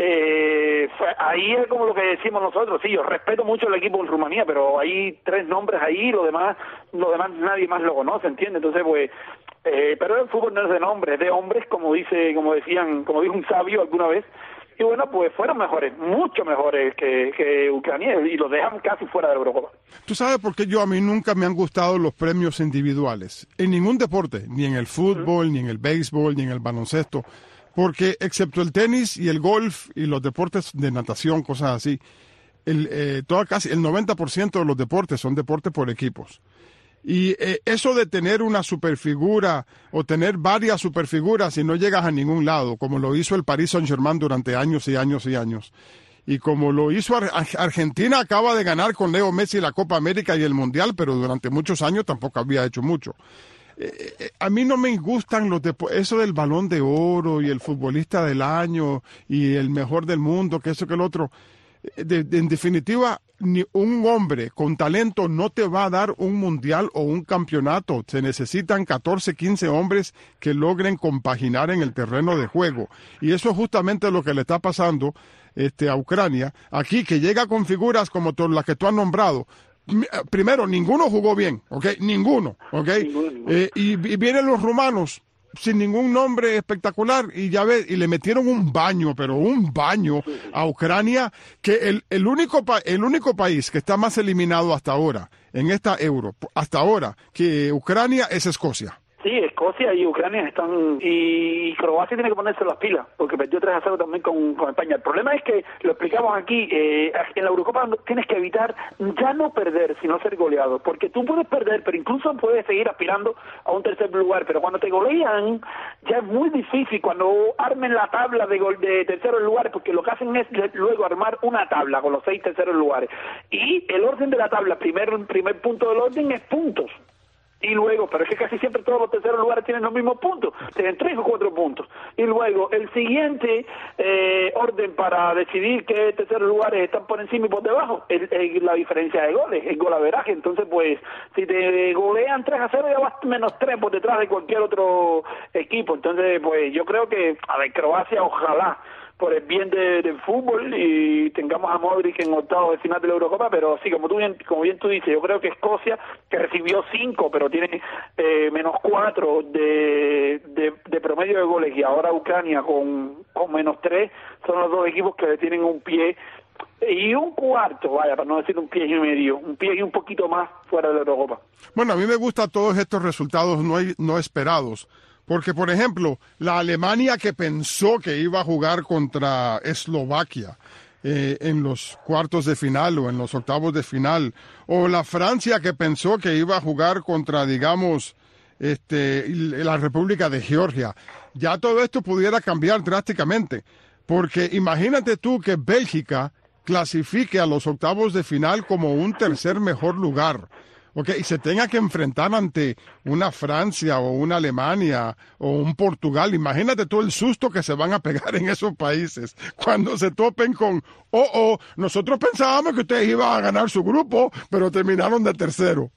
eh, ahí es como lo que decimos nosotros. Sí, yo respeto mucho el equipo de Rumanía, pero hay tres nombres ahí, lo demás, lo demás nadie más lo conoce, ¿entiendes? Entonces, pues, eh, pero el fútbol no es de nombres, es de hombres, como dice, como decían, como dijo un sabio alguna vez. Y bueno, pues fueron mejores, mucho mejores que, que Ucrania, y los dejan casi fuera de la Eurocopa. ¿Tú sabes por qué yo a mí nunca me han gustado los premios individuales? En ningún deporte, ni en el fútbol, uh-huh. ni en el béisbol, ni en el baloncesto, porque excepto el tenis y el golf y los deportes de natación, cosas así, el, eh, toda, casi el noventa por ciento de los deportes son deportes por equipos. Y eh, eso de tener una superfigura o tener varias superfiguras y no llegas a ningún lado, como lo hizo el Paris Saint-Germain durante años y años y años, y como lo hizo Ar- Argentina, acaba de ganar con Leo Messi la Copa América y el Mundial, pero durante muchos años tampoco había hecho mucho. Eh, eh, a mí no me gustan los depo- eso del Balón de Oro y el futbolista del año y el mejor del mundo, que eso que el otro. De, de, en definitiva, ni un hombre con talento no te va a dar un mundial o un campeonato. Se necesitan catorce, quince hombres que logren compaginar en el terreno de juego. Y eso es justamente lo que le está pasando este, a Ucrania. Aquí, que llega con figuras como las que tú has nombrado. Primero, ninguno jugó bien, ¿ok? Ninguno, ¿ok? Eh, y, y vienen los rumanos sin ningún nombre espectacular, y ya ves, y le metieron un baño, pero un baño a Ucrania, que el, el único pa- el único país que está más eliminado hasta ahora, en esta Euro, hasta ahora, que Ucrania, es Escocia. Sí, Escocia y Ucrania están, y Croacia tiene que ponerse las pilas, porque perdió tres a cero también con, con España. El problema es que, lo explicamos aquí, eh, en la Eurocopa tienes que evitar ya no perder, sino ser goleado, porque tú puedes perder, pero incluso puedes seguir aspirando a un tercer lugar, pero cuando te golean, ya es muy difícil, cuando armen la tabla de, gol, de terceros lugares, porque lo que hacen es luego armar una tabla con los seis terceros lugares, y el orden de la tabla, primer, primer punto del orden es puntos. Y luego, pero es que casi siempre todos los terceros lugares tienen los mismos puntos, tienen tres o cuatro puntos. Y luego, el siguiente eh, orden para decidir qué terceros lugares están por encima y por debajo es, es la diferencia de goles, el golaveraje. Entonces, pues, si te golean tres a cero, ya vas menos tres por detrás de cualquier otro equipo. Entonces, pues, yo creo que, a ver, Croacia, ojalá, por el bien de, del fútbol, y tengamos a Modric en octavos de final de la Eurocopa, pero sí, como tú bien, como bien tú dices, yo creo que Escocia, que recibió cinco, pero tiene eh, menos cuatro de, de, de promedio de goles, y ahora Ucrania con, con menos tres, son los dos equipos que tienen un pie y un cuarto, vaya, para no decir un pie y medio, un pie y un poquito más fuera de la Eurocopa. Bueno, a mí me gustan todos estos resultados no, no esperados. Porque, por ejemplo, la Alemania que pensó que iba a jugar contra Eslovaquia eh, en los cuartos de final o en los octavos de final, o la Francia que pensó que iba a jugar contra, digamos, este, la República de Georgia, ya todo esto pudiera cambiar drásticamente. Porque imagínate tú que Bélgica clasifique a los octavos de final como un tercer mejor lugar. Okay, y se tenga que enfrentar ante una Francia o una Alemania o un Portugal. Imagínate todo el susto que se van a pegar en esos países cuando se topen con, oh, oh, nosotros pensábamos que ustedes iban a ganar su grupo, pero terminaron de tercero.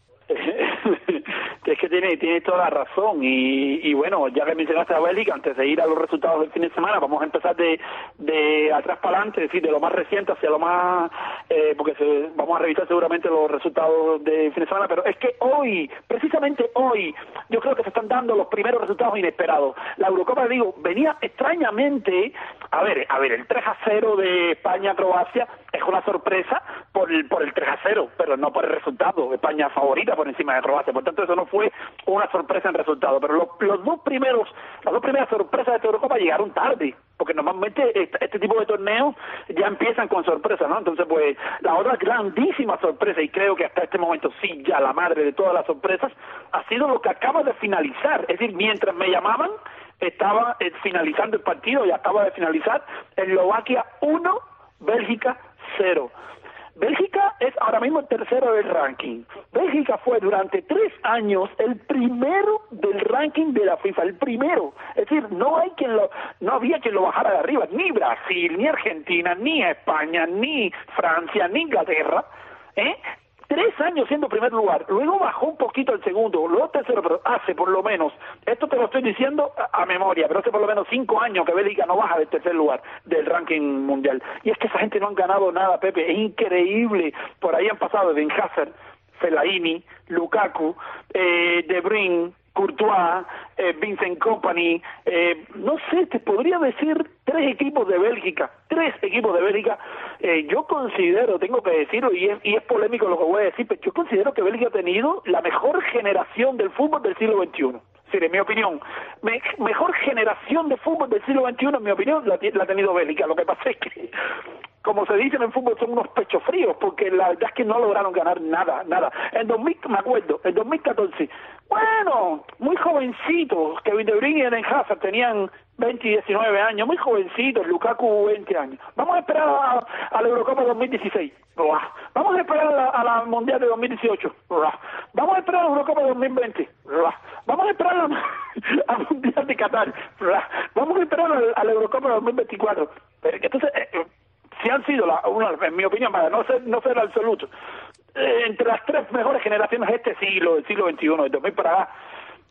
Es que tiene, tiene toda la razón, y, y bueno, ya que mencionaste a Bélgica, antes de ir a los resultados del fin de semana, vamos a empezar de, de atrás para adelante, es decir, de lo más reciente hacia lo más, eh, porque se, vamos a revisar seguramente los resultados del fin de semana, pero es que hoy, precisamente hoy, yo creo que se están dando los primeros resultados inesperados. La Eurocopa, digo, venía extrañamente, a ver, a ver, el tres a cero de España-Croacia es una sorpresa por el, por el tres a cero, pero no por el resultado. España favorita por encima de Croacia, por tanto eso no fue una sorpresa en resultado, pero los, los dos primeros, las dos primeras sorpresas de esta Eurocopa llegaron tarde, porque normalmente este, este tipo de torneos ya empiezan con sorpresas, ¿no? Entonces, pues, la otra grandísima sorpresa, y creo que hasta este momento sí, ya la madre de todas las sorpresas, ha sido lo que acaba de finalizar. Es decir, mientras me llamaban, estaba eh, finalizando el partido, ya acaba de finalizar, Eslovaquia uno, Bélgica cero. Bélgica es ahora mismo el tercero del ranking. Bélgica fue durante tres años el primero del ranking de la FIFA, el primero. Es decir, no hay quien lo, no había quien lo bajara de arriba, ni Brasil, ni Argentina, ni España, ni Francia, ni Inglaterra, ¿eh? Tres años siendo primer lugar, luego bajó un poquito el segundo, luego tercero, pero hace por lo menos, esto te lo estoy diciendo a, a memoria, pero hace por lo menos cinco años que Bélgica no baja del tercer lugar del ranking mundial. Y es que esa gente no han ganado nada, Pepe, es increíble. Por ahí han pasado Ben Hazard, Fellaini, Lukaku, eh, De Bruyne, Courtois, eh, Vincent Kompany, eh, no sé, te podría decir tres equipos de Bélgica, tres equipos de Bélgica. Eh, yo considero, tengo que decirlo, y es, y es polémico lo que voy a decir, pero yo considero que Bélgica ha tenido la mejor generación del fútbol del siglo veintiuno. Sí, en mi opinión, me, mejor generación de fútbol del siglo veintiuno, en mi opinión, la, la ha tenido Bélgica. Lo que pasa es que, como se dice en el fútbol, son unos pechos fríos, porque la verdad es que no lograron ganar nada, nada. En dos mil, me acuerdo, en dos mil catorce, bueno, muy jovencitos, Kevin De Bruyne y Eden Hazard tenían veinte y diecinueve años, muy jovencitos, Lukaku veinte años. Vamos a esperar a, a la Eurocopa dos mil dieciséis. Blah. Vamos a esperar a la, a la Mundial de dos mil dieciocho. Blah. Vamos a esperar a la Eurocopa dos mil veinte. Blah. Vamos a esperar a la, a la Mundial de Qatar. Blah. Vamos a esperar a la, a la Eurocopa dos mil veinticuatro. Pero entonces, eh, si han sido, la, una, en mi opinión, para no ser, no ser absoluto, eh, entre las tres mejores generaciones de este siglo, del siglo veintiuno, del dos mil para acá,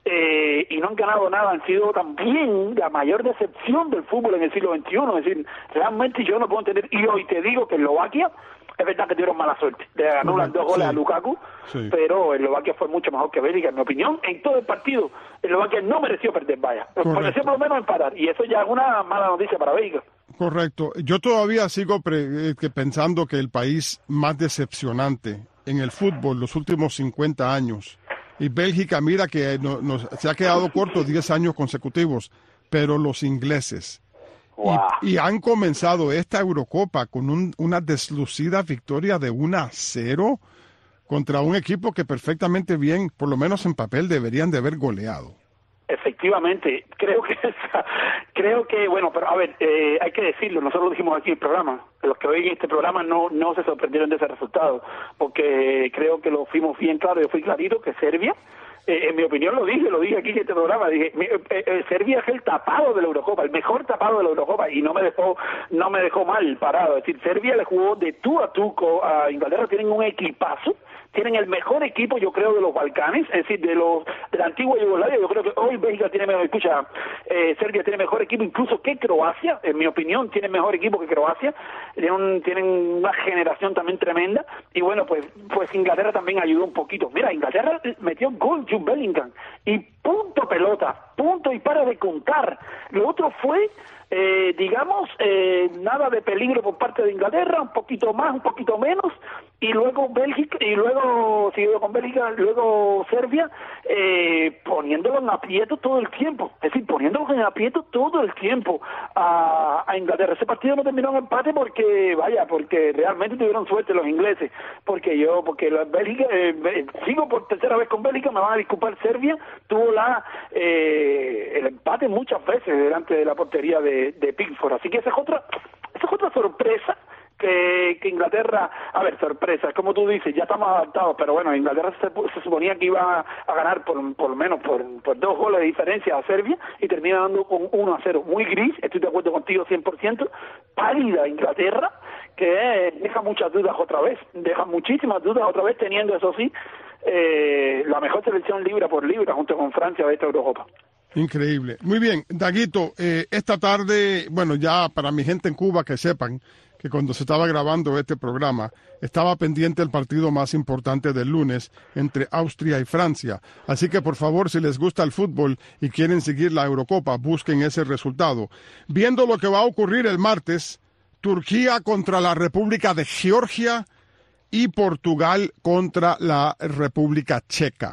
Eh, y no han ganado nada, han sido también la mayor decepción del fútbol en el siglo veintiuno. Es decir, realmente yo no puedo entender, y hoy te digo que Eslovaquia, es verdad que tuvieron mala suerte, le anulan dos goles sí. a Lukaku, sí. pero Eslovaquia fue mucho mejor que Bélgica, en mi opinión, en todo el partido. Eslovaquia no mereció perder, vaya, Correcto. mereció por lo menos empatar, y eso ya es una mala noticia para Bélgica. Correcto, yo todavía sigo pre- que pensando que el país más decepcionante en el fútbol los últimos cincuenta años, y Bélgica, mira que no, nos, se ha quedado corto diez años consecutivos, pero los ingleses. Wow. Y, y han comenzado esta Eurocopa con un, una deslucida victoria de uno a cero contra un equipo que perfectamente bien, por lo menos en papel, deberían de haber goleado. Efectivamente, creo que creo que, bueno, pero a ver, eh, hay que decirlo, nosotros lo dijimos aquí en el programa, los que oyen este programa no no se sorprendieron de ese resultado, porque creo que lo fuimos bien claro, yo fui clarito, que Serbia Eh, en mi opinión lo dije, lo dije aquí en este programa, dije, eh, eh, Serbia es el tapado de la Eurocopa, el mejor tapado de la Eurocopa, y no me dejó no me dejó mal parado. Es decir, Serbia le jugó de tú a tú a Inglaterra, tienen un equipazo, tienen el mejor equipo, yo creo, de los Balcanes, es decir, de los de la antigua Yugoslavia. Yo creo que hoy Bélgica tiene mejor, escucha, eh, Serbia tiene mejor equipo incluso que Croacia, en mi opinión, tiene mejor equipo que Croacia, tienen, un, tienen una generación también tremenda, y bueno, pues pues Inglaterra también ayudó un poquito. Mira, Inglaterra metió gol Jude Bellingham, y punto pelota, punto y para de contar. Lo otro fue... Eh, digamos, eh, nada de peligro por parte de Inglaterra, un poquito más, un poquito menos, y luego Bélgica, y luego, siguiendo con Bélgica, luego Serbia, eh, poniéndolo en aprieto todo el tiempo, es decir, poniéndolos en aprieto todo el tiempo a, a Inglaterra. Ese partido no terminó en empate porque, vaya, porque realmente tuvieron suerte los ingleses, porque yo, porque la Bélgica, eh, sigo por tercera vez con Bélgica, me van a disculpar, Serbia tuvo la eh, el empate muchas veces delante de la portería de de Pickford, así que esa es otra esa es otra sorpresa que, que Inglaterra, a ver, sorpresa, como tú dices, ya estamos adaptados, pero bueno, Inglaterra se, se suponía que iba a ganar por, por lo menos por, por dos goles de diferencia a Serbia, y termina dando con uno a cero, muy gris, estoy de acuerdo contigo cien por ciento, pálida Inglaterra, que deja muchas dudas otra vez, deja muchísimas dudas otra vez, teniendo eso sí, eh, la mejor selección libra por libra junto con Francia de esta Eurocopa. Increíble. Muy bien, Daguito, eh, esta tarde, bueno, ya para mi gente en Cuba que sepan que cuando se estaba grabando este programa estaba pendiente el partido más importante del lunes entre Austria y Francia. Así que por favor, si les gusta el fútbol y quieren seguir la Eurocopa, busquen ese resultado. Viendo lo que va a ocurrir el martes, Turquía contra la República de Georgia y Portugal contra la República Checa.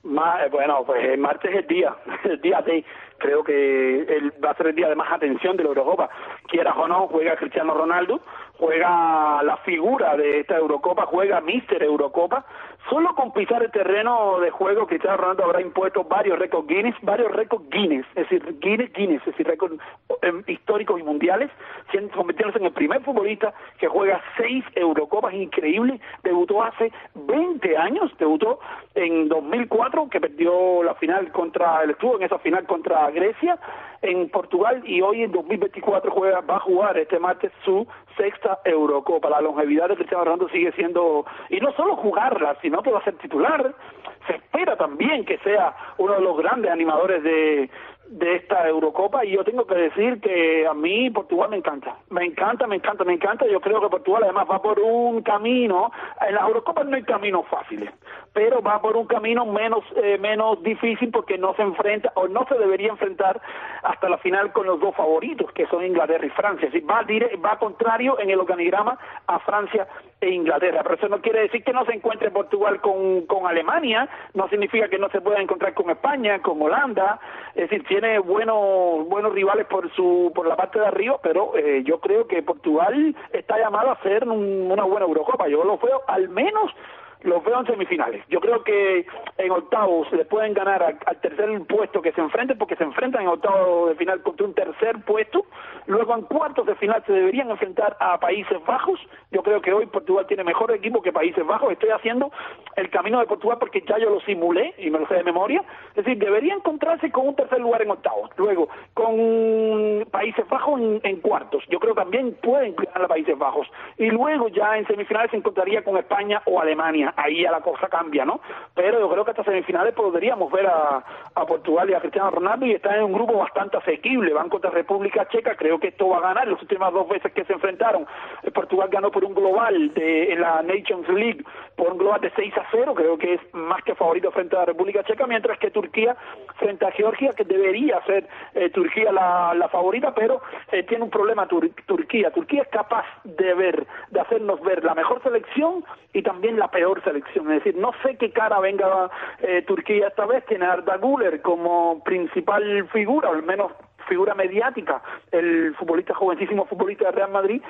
Bueno, pues el martes es el día, el día de, creo que el, va a ser el día de más atención de la Eurocopa. Quieras o no, juega Cristiano Ronaldo, juega la figura de esta Eurocopa, juega míster Eurocopa. Solo con pisar el terreno de juego, Cristiano Ronaldo habrá impuesto varios récords Guinness, varios récords Guinness, es decir, Guinness, Guinness, es decir, récords eh, históricos y mundiales, convirtiéndose en el primer futbolista que juega seis Eurocopas, increíble. Debutó hace veinte años, debutó en dos mil cuatro, que perdió la final contra, él estuvo en esa final contra Grecia, en Portugal, y hoy en dos mil veinticuatro juega, va a jugar este martes su sexta Eurocopa. La longevidad de Cristiano Ronaldo sigue siendo, y no solo jugarla, sino que va a ser titular. Se espera también que sea uno de los grandes animadores de de esta Eurocopa, y yo tengo que decir que a mí Portugal me encanta, me encanta, me encanta, me encanta. Yo creo que Portugal además va por un camino, en las Eurocopas no hay caminos fáciles, pero va por un camino menos eh, menos difícil, porque no se enfrenta, o no se debería enfrentar hasta la final con los dos favoritos, que son Inglaterra y Francia. Es decir, va, dire, va contrario en el organigrama a Francia e Inglaterra, pero eso no quiere decir que no se encuentre Portugal con, con Alemania, no significa que no se pueda encontrar con España, con Holanda. Es decir, tiene buenos buenos rivales por su por la parte de arriba, pero eh, yo creo que Portugal está llamado a hacer un, una buena Eurocopa. Yo lo veo al menos los veo en semifinales. Yo creo que en octavos le pueden ganar al, al tercer puesto que se enfrenten, porque se enfrentan en octavos de final contra un tercer puesto. Luego en cuartos de final se deberían enfrentar a Países Bajos. Yo creo que hoy Portugal tiene mejor equipo que Países Bajos. Estoy haciendo el camino de Portugal porque ya yo lo simulé y me lo sé de memoria. Es decir, debería encontrarse con un tercer lugar en octavos. Luego con Países Bajos en, en cuartos. Yo creo que también pueden ganar a Países Bajos. Y luego ya en semifinales se encontraría con España o Alemania. Ahí ya la cosa cambia, ¿no? Pero yo creo que hasta semifinales podríamos ver a, a Portugal y a Cristiano Ronaldo, y están en un grupo bastante asequible. Van contra República Checa, creo que esto va a ganar. Las últimas dos veces que se enfrentaron, Portugal ganó por un global de, en la Nations League, por un global de seis a cero, creo que es más que favorito frente a la República Checa, mientras que Turquía frente a Georgia, que debería ser eh, Turquía la, la favorita, pero eh, tiene un problema Tur Turquía. Turquía es capaz de ver, de hacernos ver la mejor selección y también la peor selección. Es decir, no sé qué cara venga eh, Turquía esta vez. Tiene a Arda Güler como principal figura, o al menos figura mediática, el futbolista, jovencísimo futbolista de Real Madrid,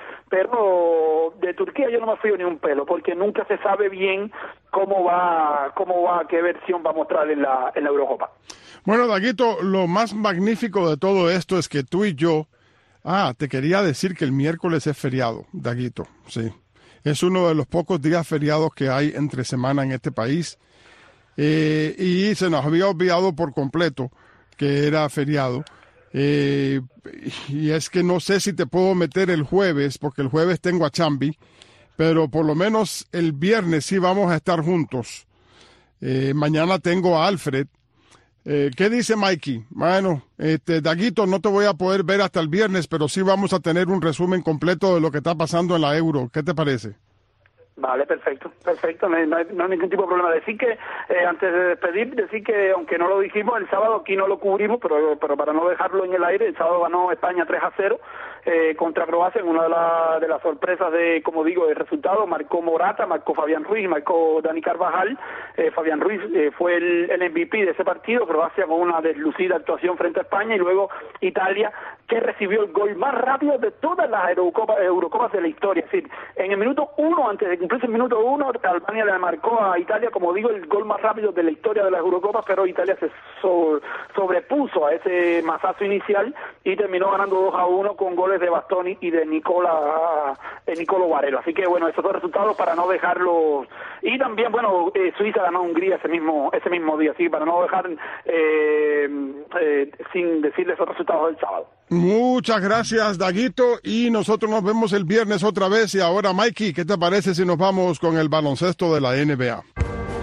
pero de Turquía yo no me fío ni un pelo, porque nunca se sabe bien cómo va, cómo va, qué versión va a mostrar en la, en la Eurocopa. Bueno, Daguito, lo más magnífico de todo esto es que tú y yo, ah, te quería decir que el miércoles es feriado, Daguito, sí. Es uno de los pocos días feriados que hay entre semana en este país. eh, y se nos había olvidado por completo que era feriado. Eh, y es que no sé si te puedo meter el jueves, porque el jueves tengo a Chambi, pero por lo menos el viernes sí vamos a estar juntos. Eh, mañana tengo a Alfred. Eh, ¿Qué dice Mikey? Bueno, este, Daguito, no te voy a poder ver hasta el viernes, pero sí vamos a tener un resumen completo de lo que está pasando en la Euro. ¿Qué te parece? Vale, perfecto, perfecto, no hay, no hay, no hay ningún tipo de problema. Decir que, eh, antes de despedir, decir que, aunque no lo dijimos, el sábado aquí no lo cubrimos, pero, pero para no dejarlo en el aire, el sábado ganó España tres a cero eh, contra Croacia en una de, la, de las sorpresas de, como digo, de resultados. Marcó Morata, marcó Fabián Ruiz, marcó Dani Carvajal. Eh, Fabián Ruiz eh, fue el, el M V P de ese partido, Croacia con una deslucida actuación frente a España, y luego Italia, que recibió el gol más rápido de todas las Eurocopas, Eurocopas de la historia. Es decir, en el minuto uno, antes de cumplirse el minuto uno, Albania le marcó a Italia, como digo, el gol más rápido de la historia de las Eurocopas, pero Italia se so, sobrepuso a ese mazazo inicial y terminó ganando dos a uno con goles de Bastoni y de Nicola eh, Nicolo Varela. Así que, bueno, esos dos resultados para no dejarlos. Y también, bueno, eh, Suiza ganó a Hungría ese mismo ese mismo día, así para no dejar eh, eh, sin decirles esos resultados del sábado. Muchas gracias, Daguito, y nosotros nos vemos el viernes otra vez. Y ahora, Mikey, ¿qué te parece si nos vamos con el baloncesto de la N B A?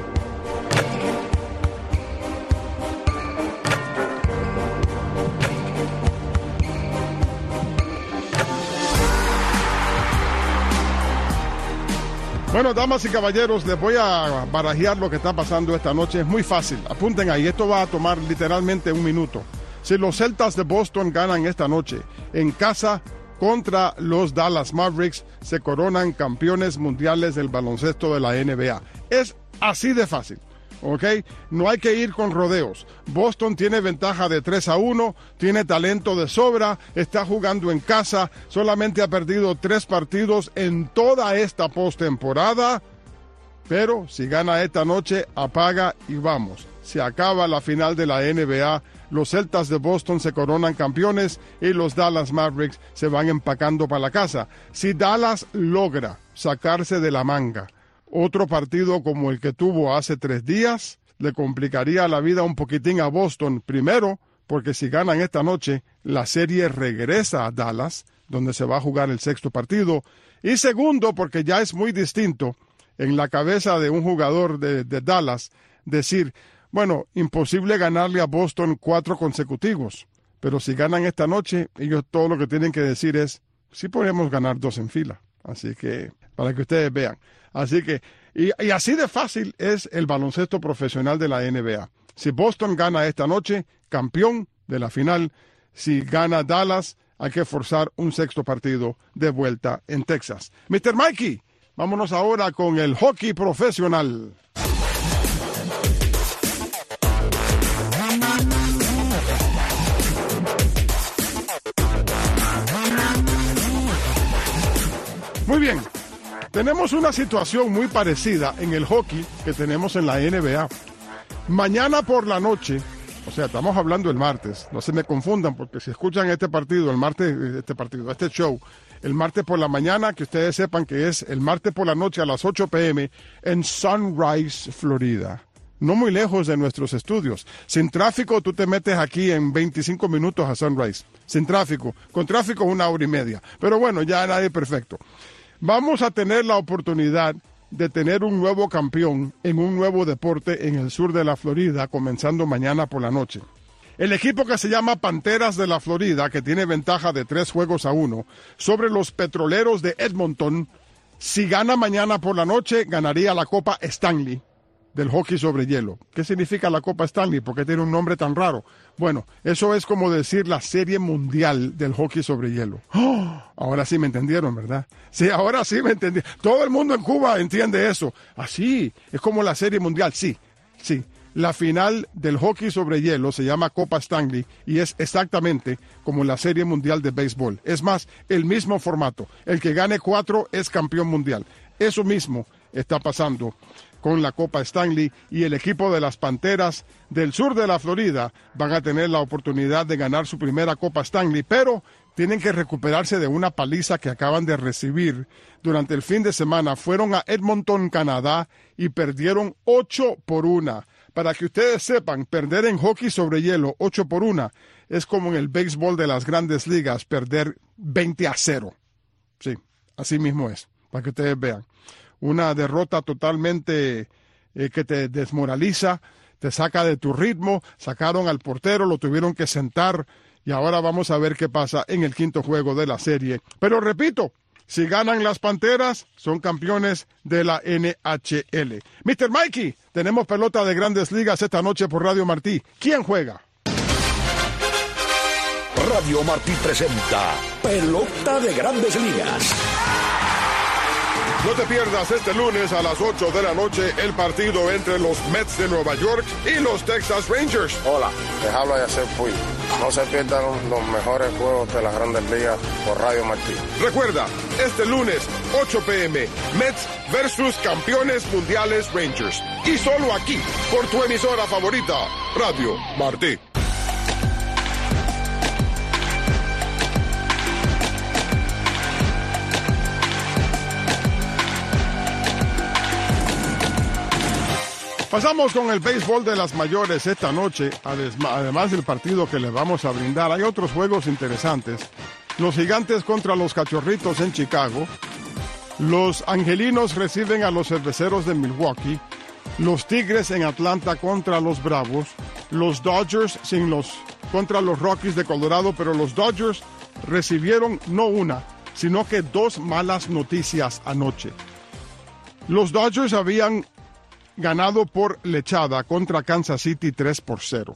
Bueno, damas y caballeros, les voy a barajear lo que está pasando esta noche. Es muy fácil, apunten ahí, esto va a tomar literalmente un minuto. Si los Celtas de Boston ganan esta noche en casa contra los Dallas Mavericks, se coronan campeones mundiales del baloncesto de la N B A. Es así de fácil, ¿ok? No hay que ir con rodeos. Boston tiene ventaja de tres a uno, tiene talento de sobra, está jugando en casa, solamente ha perdido tres partidos en toda esta postemporada, pero si gana esta noche, apaga y vamos. Se acaba la final de la N B A. Los Celtas de Boston se coronan campeones y los Dallas Mavericks se van empacando para la casa. Si Dallas logra sacarse de la manga otro partido como el que tuvo hace tres días, le complicaría la vida un poquitín a Boston. Primero, porque si ganan esta noche, la serie regresa a Dallas, donde se va a jugar el sexto partido. Y segundo, porque ya es muy distinto en la cabeza de un jugador de, de Dallas decir, bueno, imposible ganarle a Boston cuatro consecutivos, pero si ganan esta noche, ellos todo lo que tienen que decir es, sí podemos ganar dos en fila. Así que, para que ustedes vean. Así que, y, y así de fácil es el baloncesto profesional de la N B A. Si Boston gana esta noche, campeón de la final. Si gana Dallas, hay que forzar un sexto partido de vuelta en Texas. mister Mikey, vámonos ahora con el hockey profesional. Muy bien, tenemos una situación muy parecida en el hockey que tenemos en la N B A. Mañana por la noche, o sea, estamos hablando el martes, no se me confundan porque si escuchan este partido, el martes, este partido, este show, el martes por la mañana, que ustedes sepan que es el martes por la noche a las ocho p m en Sunrise, Florida. No muy lejos de nuestros estudios. Sin tráfico, tú te metes aquí en veinticinco minutos a Sunrise. Sin tráfico. Con tráfico, una hora y media. Pero bueno, ya nadie perfecto. Vamos a tener la oportunidad de tener un nuevo campeón en un nuevo deporte en el sur de la Florida, comenzando mañana por la noche. El equipo que se llama Panteras de la Florida, que tiene ventaja de tres juegos a uno, sobre los Petroleros de Edmonton, si gana mañana por la noche, ganaría la Copa Stanley del hockey sobre hielo. ¿Qué significa la Copa Stanley? ¿Por qué tiene un nombre tan raro? Bueno, eso es como decir la Serie Mundial del hockey sobre hielo. ¡Oh! Ahora sí me entendieron, ¿verdad? Sí, ahora sí me entendieron. Todo el mundo en Cuba entiende eso. Así, es como la Serie Mundial. Sí, sí. La final del hockey sobre hielo se llama Copa Stanley y es exactamente como la Serie Mundial de béisbol. Es más, el mismo formato. El que gane cuatro es campeón mundial. Eso mismo está pasando con la Copa Stanley, y el equipo de las Panteras del sur de la Florida van a tener la oportunidad de ganar su primera Copa Stanley, pero tienen que recuperarse de una paliza que acaban de recibir durante el fin de semana. Fueron a Edmonton, Canadá, y perdieron ocho por una. para que ustedes sepan, perder en hockey sobre hielo ocho por uno es como en el béisbol de las grandes ligas, perder veinte a cero. Sí, así mismo es, para que ustedes vean. Una derrota totalmente eh, que te desmoraliza, te saca de tu ritmo. Sacaron al portero, lo tuvieron que sentar y ahora vamos a ver qué pasa en el quinto juego de la serie. Pero repito, si ganan las Panteras, son campeones de la N H L. mister Mikey, tenemos pelota de Grandes Ligas esta noche por Radio Martí. ¿Quién juega? Radio Martí presenta Pelota de Grandes Ligas. No te pierdas este lunes a las ocho de la noche el partido entre los Mets de Nueva York y los Texas Rangers. Hola, les habla Yacel Puig. No se pierdan los mejores juegos de las Grandes Ligas por Radio Martí. Recuerda, este lunes, ocho p m, Mets versus campeones mundiales Rangers. Y solo aquí, por tu emisora favorita, Radio Martí. Pasamos con el béisbol de las mayores esta noche, además del partido que les vamos a brindar. Hay otros juegos interesantes. Los Gigantes contra los Cachorritos en Chicago. Los Angelinos reciben a los Cerveceros de Milwaukee. Los Tigres en Atlanta contra los Bravos. Los Dodgers sin los, contra los Rockies de Colorado, pero los Dodgers recibieron no una, sino que dos malas noticias anoche. Los Dodgers habían ganado por lechada contra Kansas City tres por cero.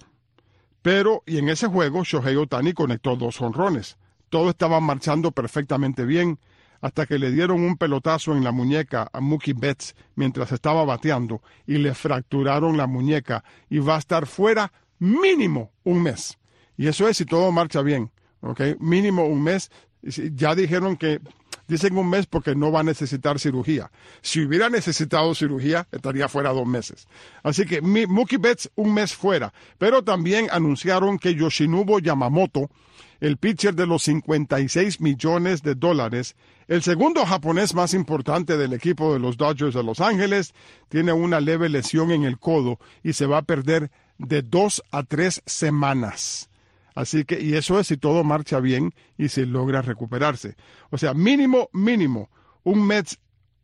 Pero, y en ese juego, Shohei Ohtani conectó dos jonrones. Todo estaba marchando perfectamente bien, hasta que le dieron un pelotazo en la muñeca a Mookie Betts mientras estaba bateando, y le fracturaron la muñeca, y va a estar fuera mínimo un mes. Y eso es si todo marcha bien, ¿ok? Mínimo un mes. Ya dijeron que Dicen un mes porque no va a necesitar cirugía. Si hubiera necesitado cirugía, estaría fuera dos meses. Así que Mookie Betts un mes fuera. Pero también anunciaron que Yoshinobu Yamamoto, el pitcher de los cincuenta y seis millones de dólares, el segundo japonés más importante del equipo de los Dodgers de Los Ángeles, tiene una leve lesión en el codo y se va a perder de dos a tres semanas. Así que, y eso es si todo marcha bien y si logra recuperarse. O sea, mínimo, mínimo, un mes,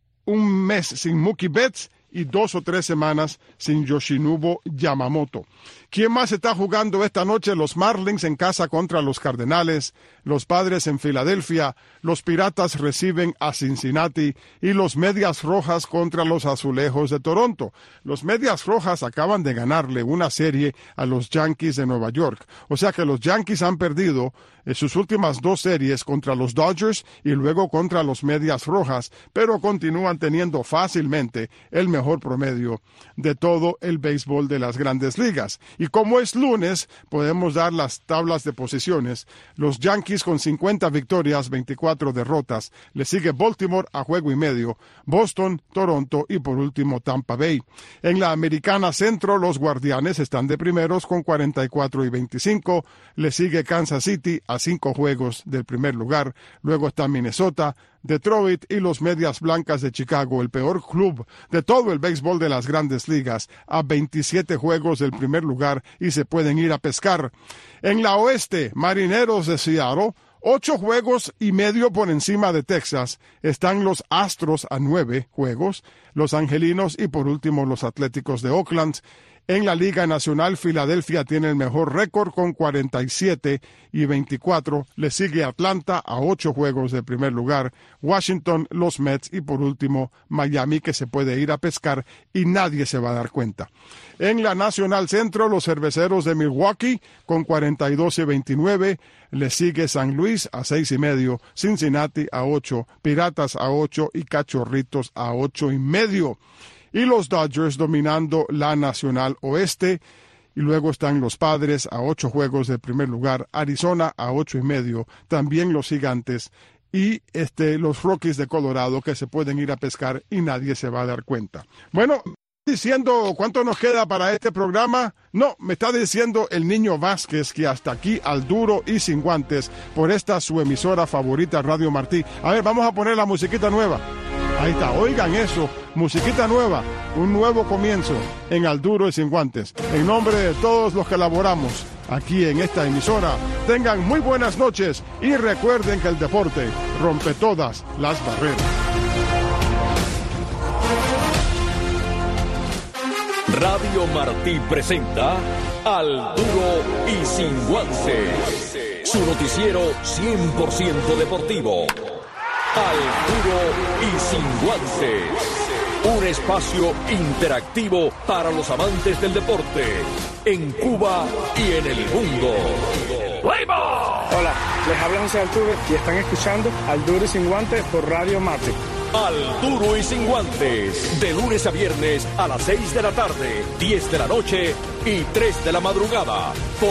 un mes sin Mookie Betts y dos o tres semanas sin Yoshinobu Yamamoto. ¿Quién más está jugando esta noche? Los Marlins en casa contra los Cardenales, los Padres en Filadelfia, los Piratas reciben a Cincinnati y los Medias Rojas contra los Azulejos de Toronto. Los Medias Rojas acaban de ganarle una serie a los Yankees de Nueva York. O sea que los Yankees han perdido en sus últimas dos series contra los Dodgers y luego contra los Medias Rojas, pero continúan teniendo fácilmente el mejor promedio de todo el béisbol de las Grandes Ligas. Y como es lunes, podemos dar las tablas de posiciones. Los Yankees con cincuenta victorias, veinticuatro derrotas. Le sigue Baltimore a juego y medio, Boston, Toronto y por último Tampa Bay. En la Americana Centro, los Guardianes están de primeros con cuarenta y cuatro y veinticinco. Le sigue Kansas City a cinco juegos del primer lugar. Luego está Minnesota, Detroit y los Medias Blancas de Chicago, el peor club de todo el béisbol de las Grandes Ligas, a veintisiete juegos del primer lugar y se pueden ir a pescar. En la oeste, Marineros de Seattle, ocho juegos y medio por encima de Texas, están los Astros a nueve juegos, los Angelinos y por último los Atléticos de Oakland. En la Liga Nacional, Filadelfia tiene el mejor récord con cuarenta y siete y veinticuatro. Le sigue Atlanta a ocho juegos del primer lugar, Washington, los Mets y por último Miami, que se puede ir a pescar y nadie se va a dar cuenta. En la Nacional Centro, los Cerveceros de Milwaukee con cuarenta y dos y veintinueve. Le sigue San Luis a seis y medio, Cincinnati a ocho, Piratas a ocho y Cachorritos a ocho y medio. Y los Dodgers dominando la Nacional Oeste. Y luego están los Padres a ocho juegos del primer lugar, Arizona a ocho y medio, también los Gigantes y este, los Rockies de Colorado que se pueden ir a pescar y nadie se va a dar cuenta. Bueno, diciendo cuánto nos queda para este programa, no, me está diciendo el Niño Vázquez que hasta aquí al duro y sin guantes por esta su emisora favorita Radio Martí. A ver, vamos a poner la musiquita nueva. Ahí está, oigan eso, musiquita nueva, un nuevo comienzo en Al Duro y Sin Guantes. En nombre de todos los que laboramos aquí en esta emisora, tengan muy buenas noches y recuerden que el deporte rompe todas las barreras. Radio Martí presenta Al Duro y Sin Guantes, su noticiero cien por ciento deportivo. Al Duro y Sin Guantes, un espacio interactivo para los amantes del deporte en Cuba y en el mundo. Hola, les habla José Altuve y están escuchando Al Duro y Sin Guantes por Radio Martí. Al Duro y Sin Guantes, de lunes a viernes a las seis de la tarde, diez de la noche y tres de la madrugada.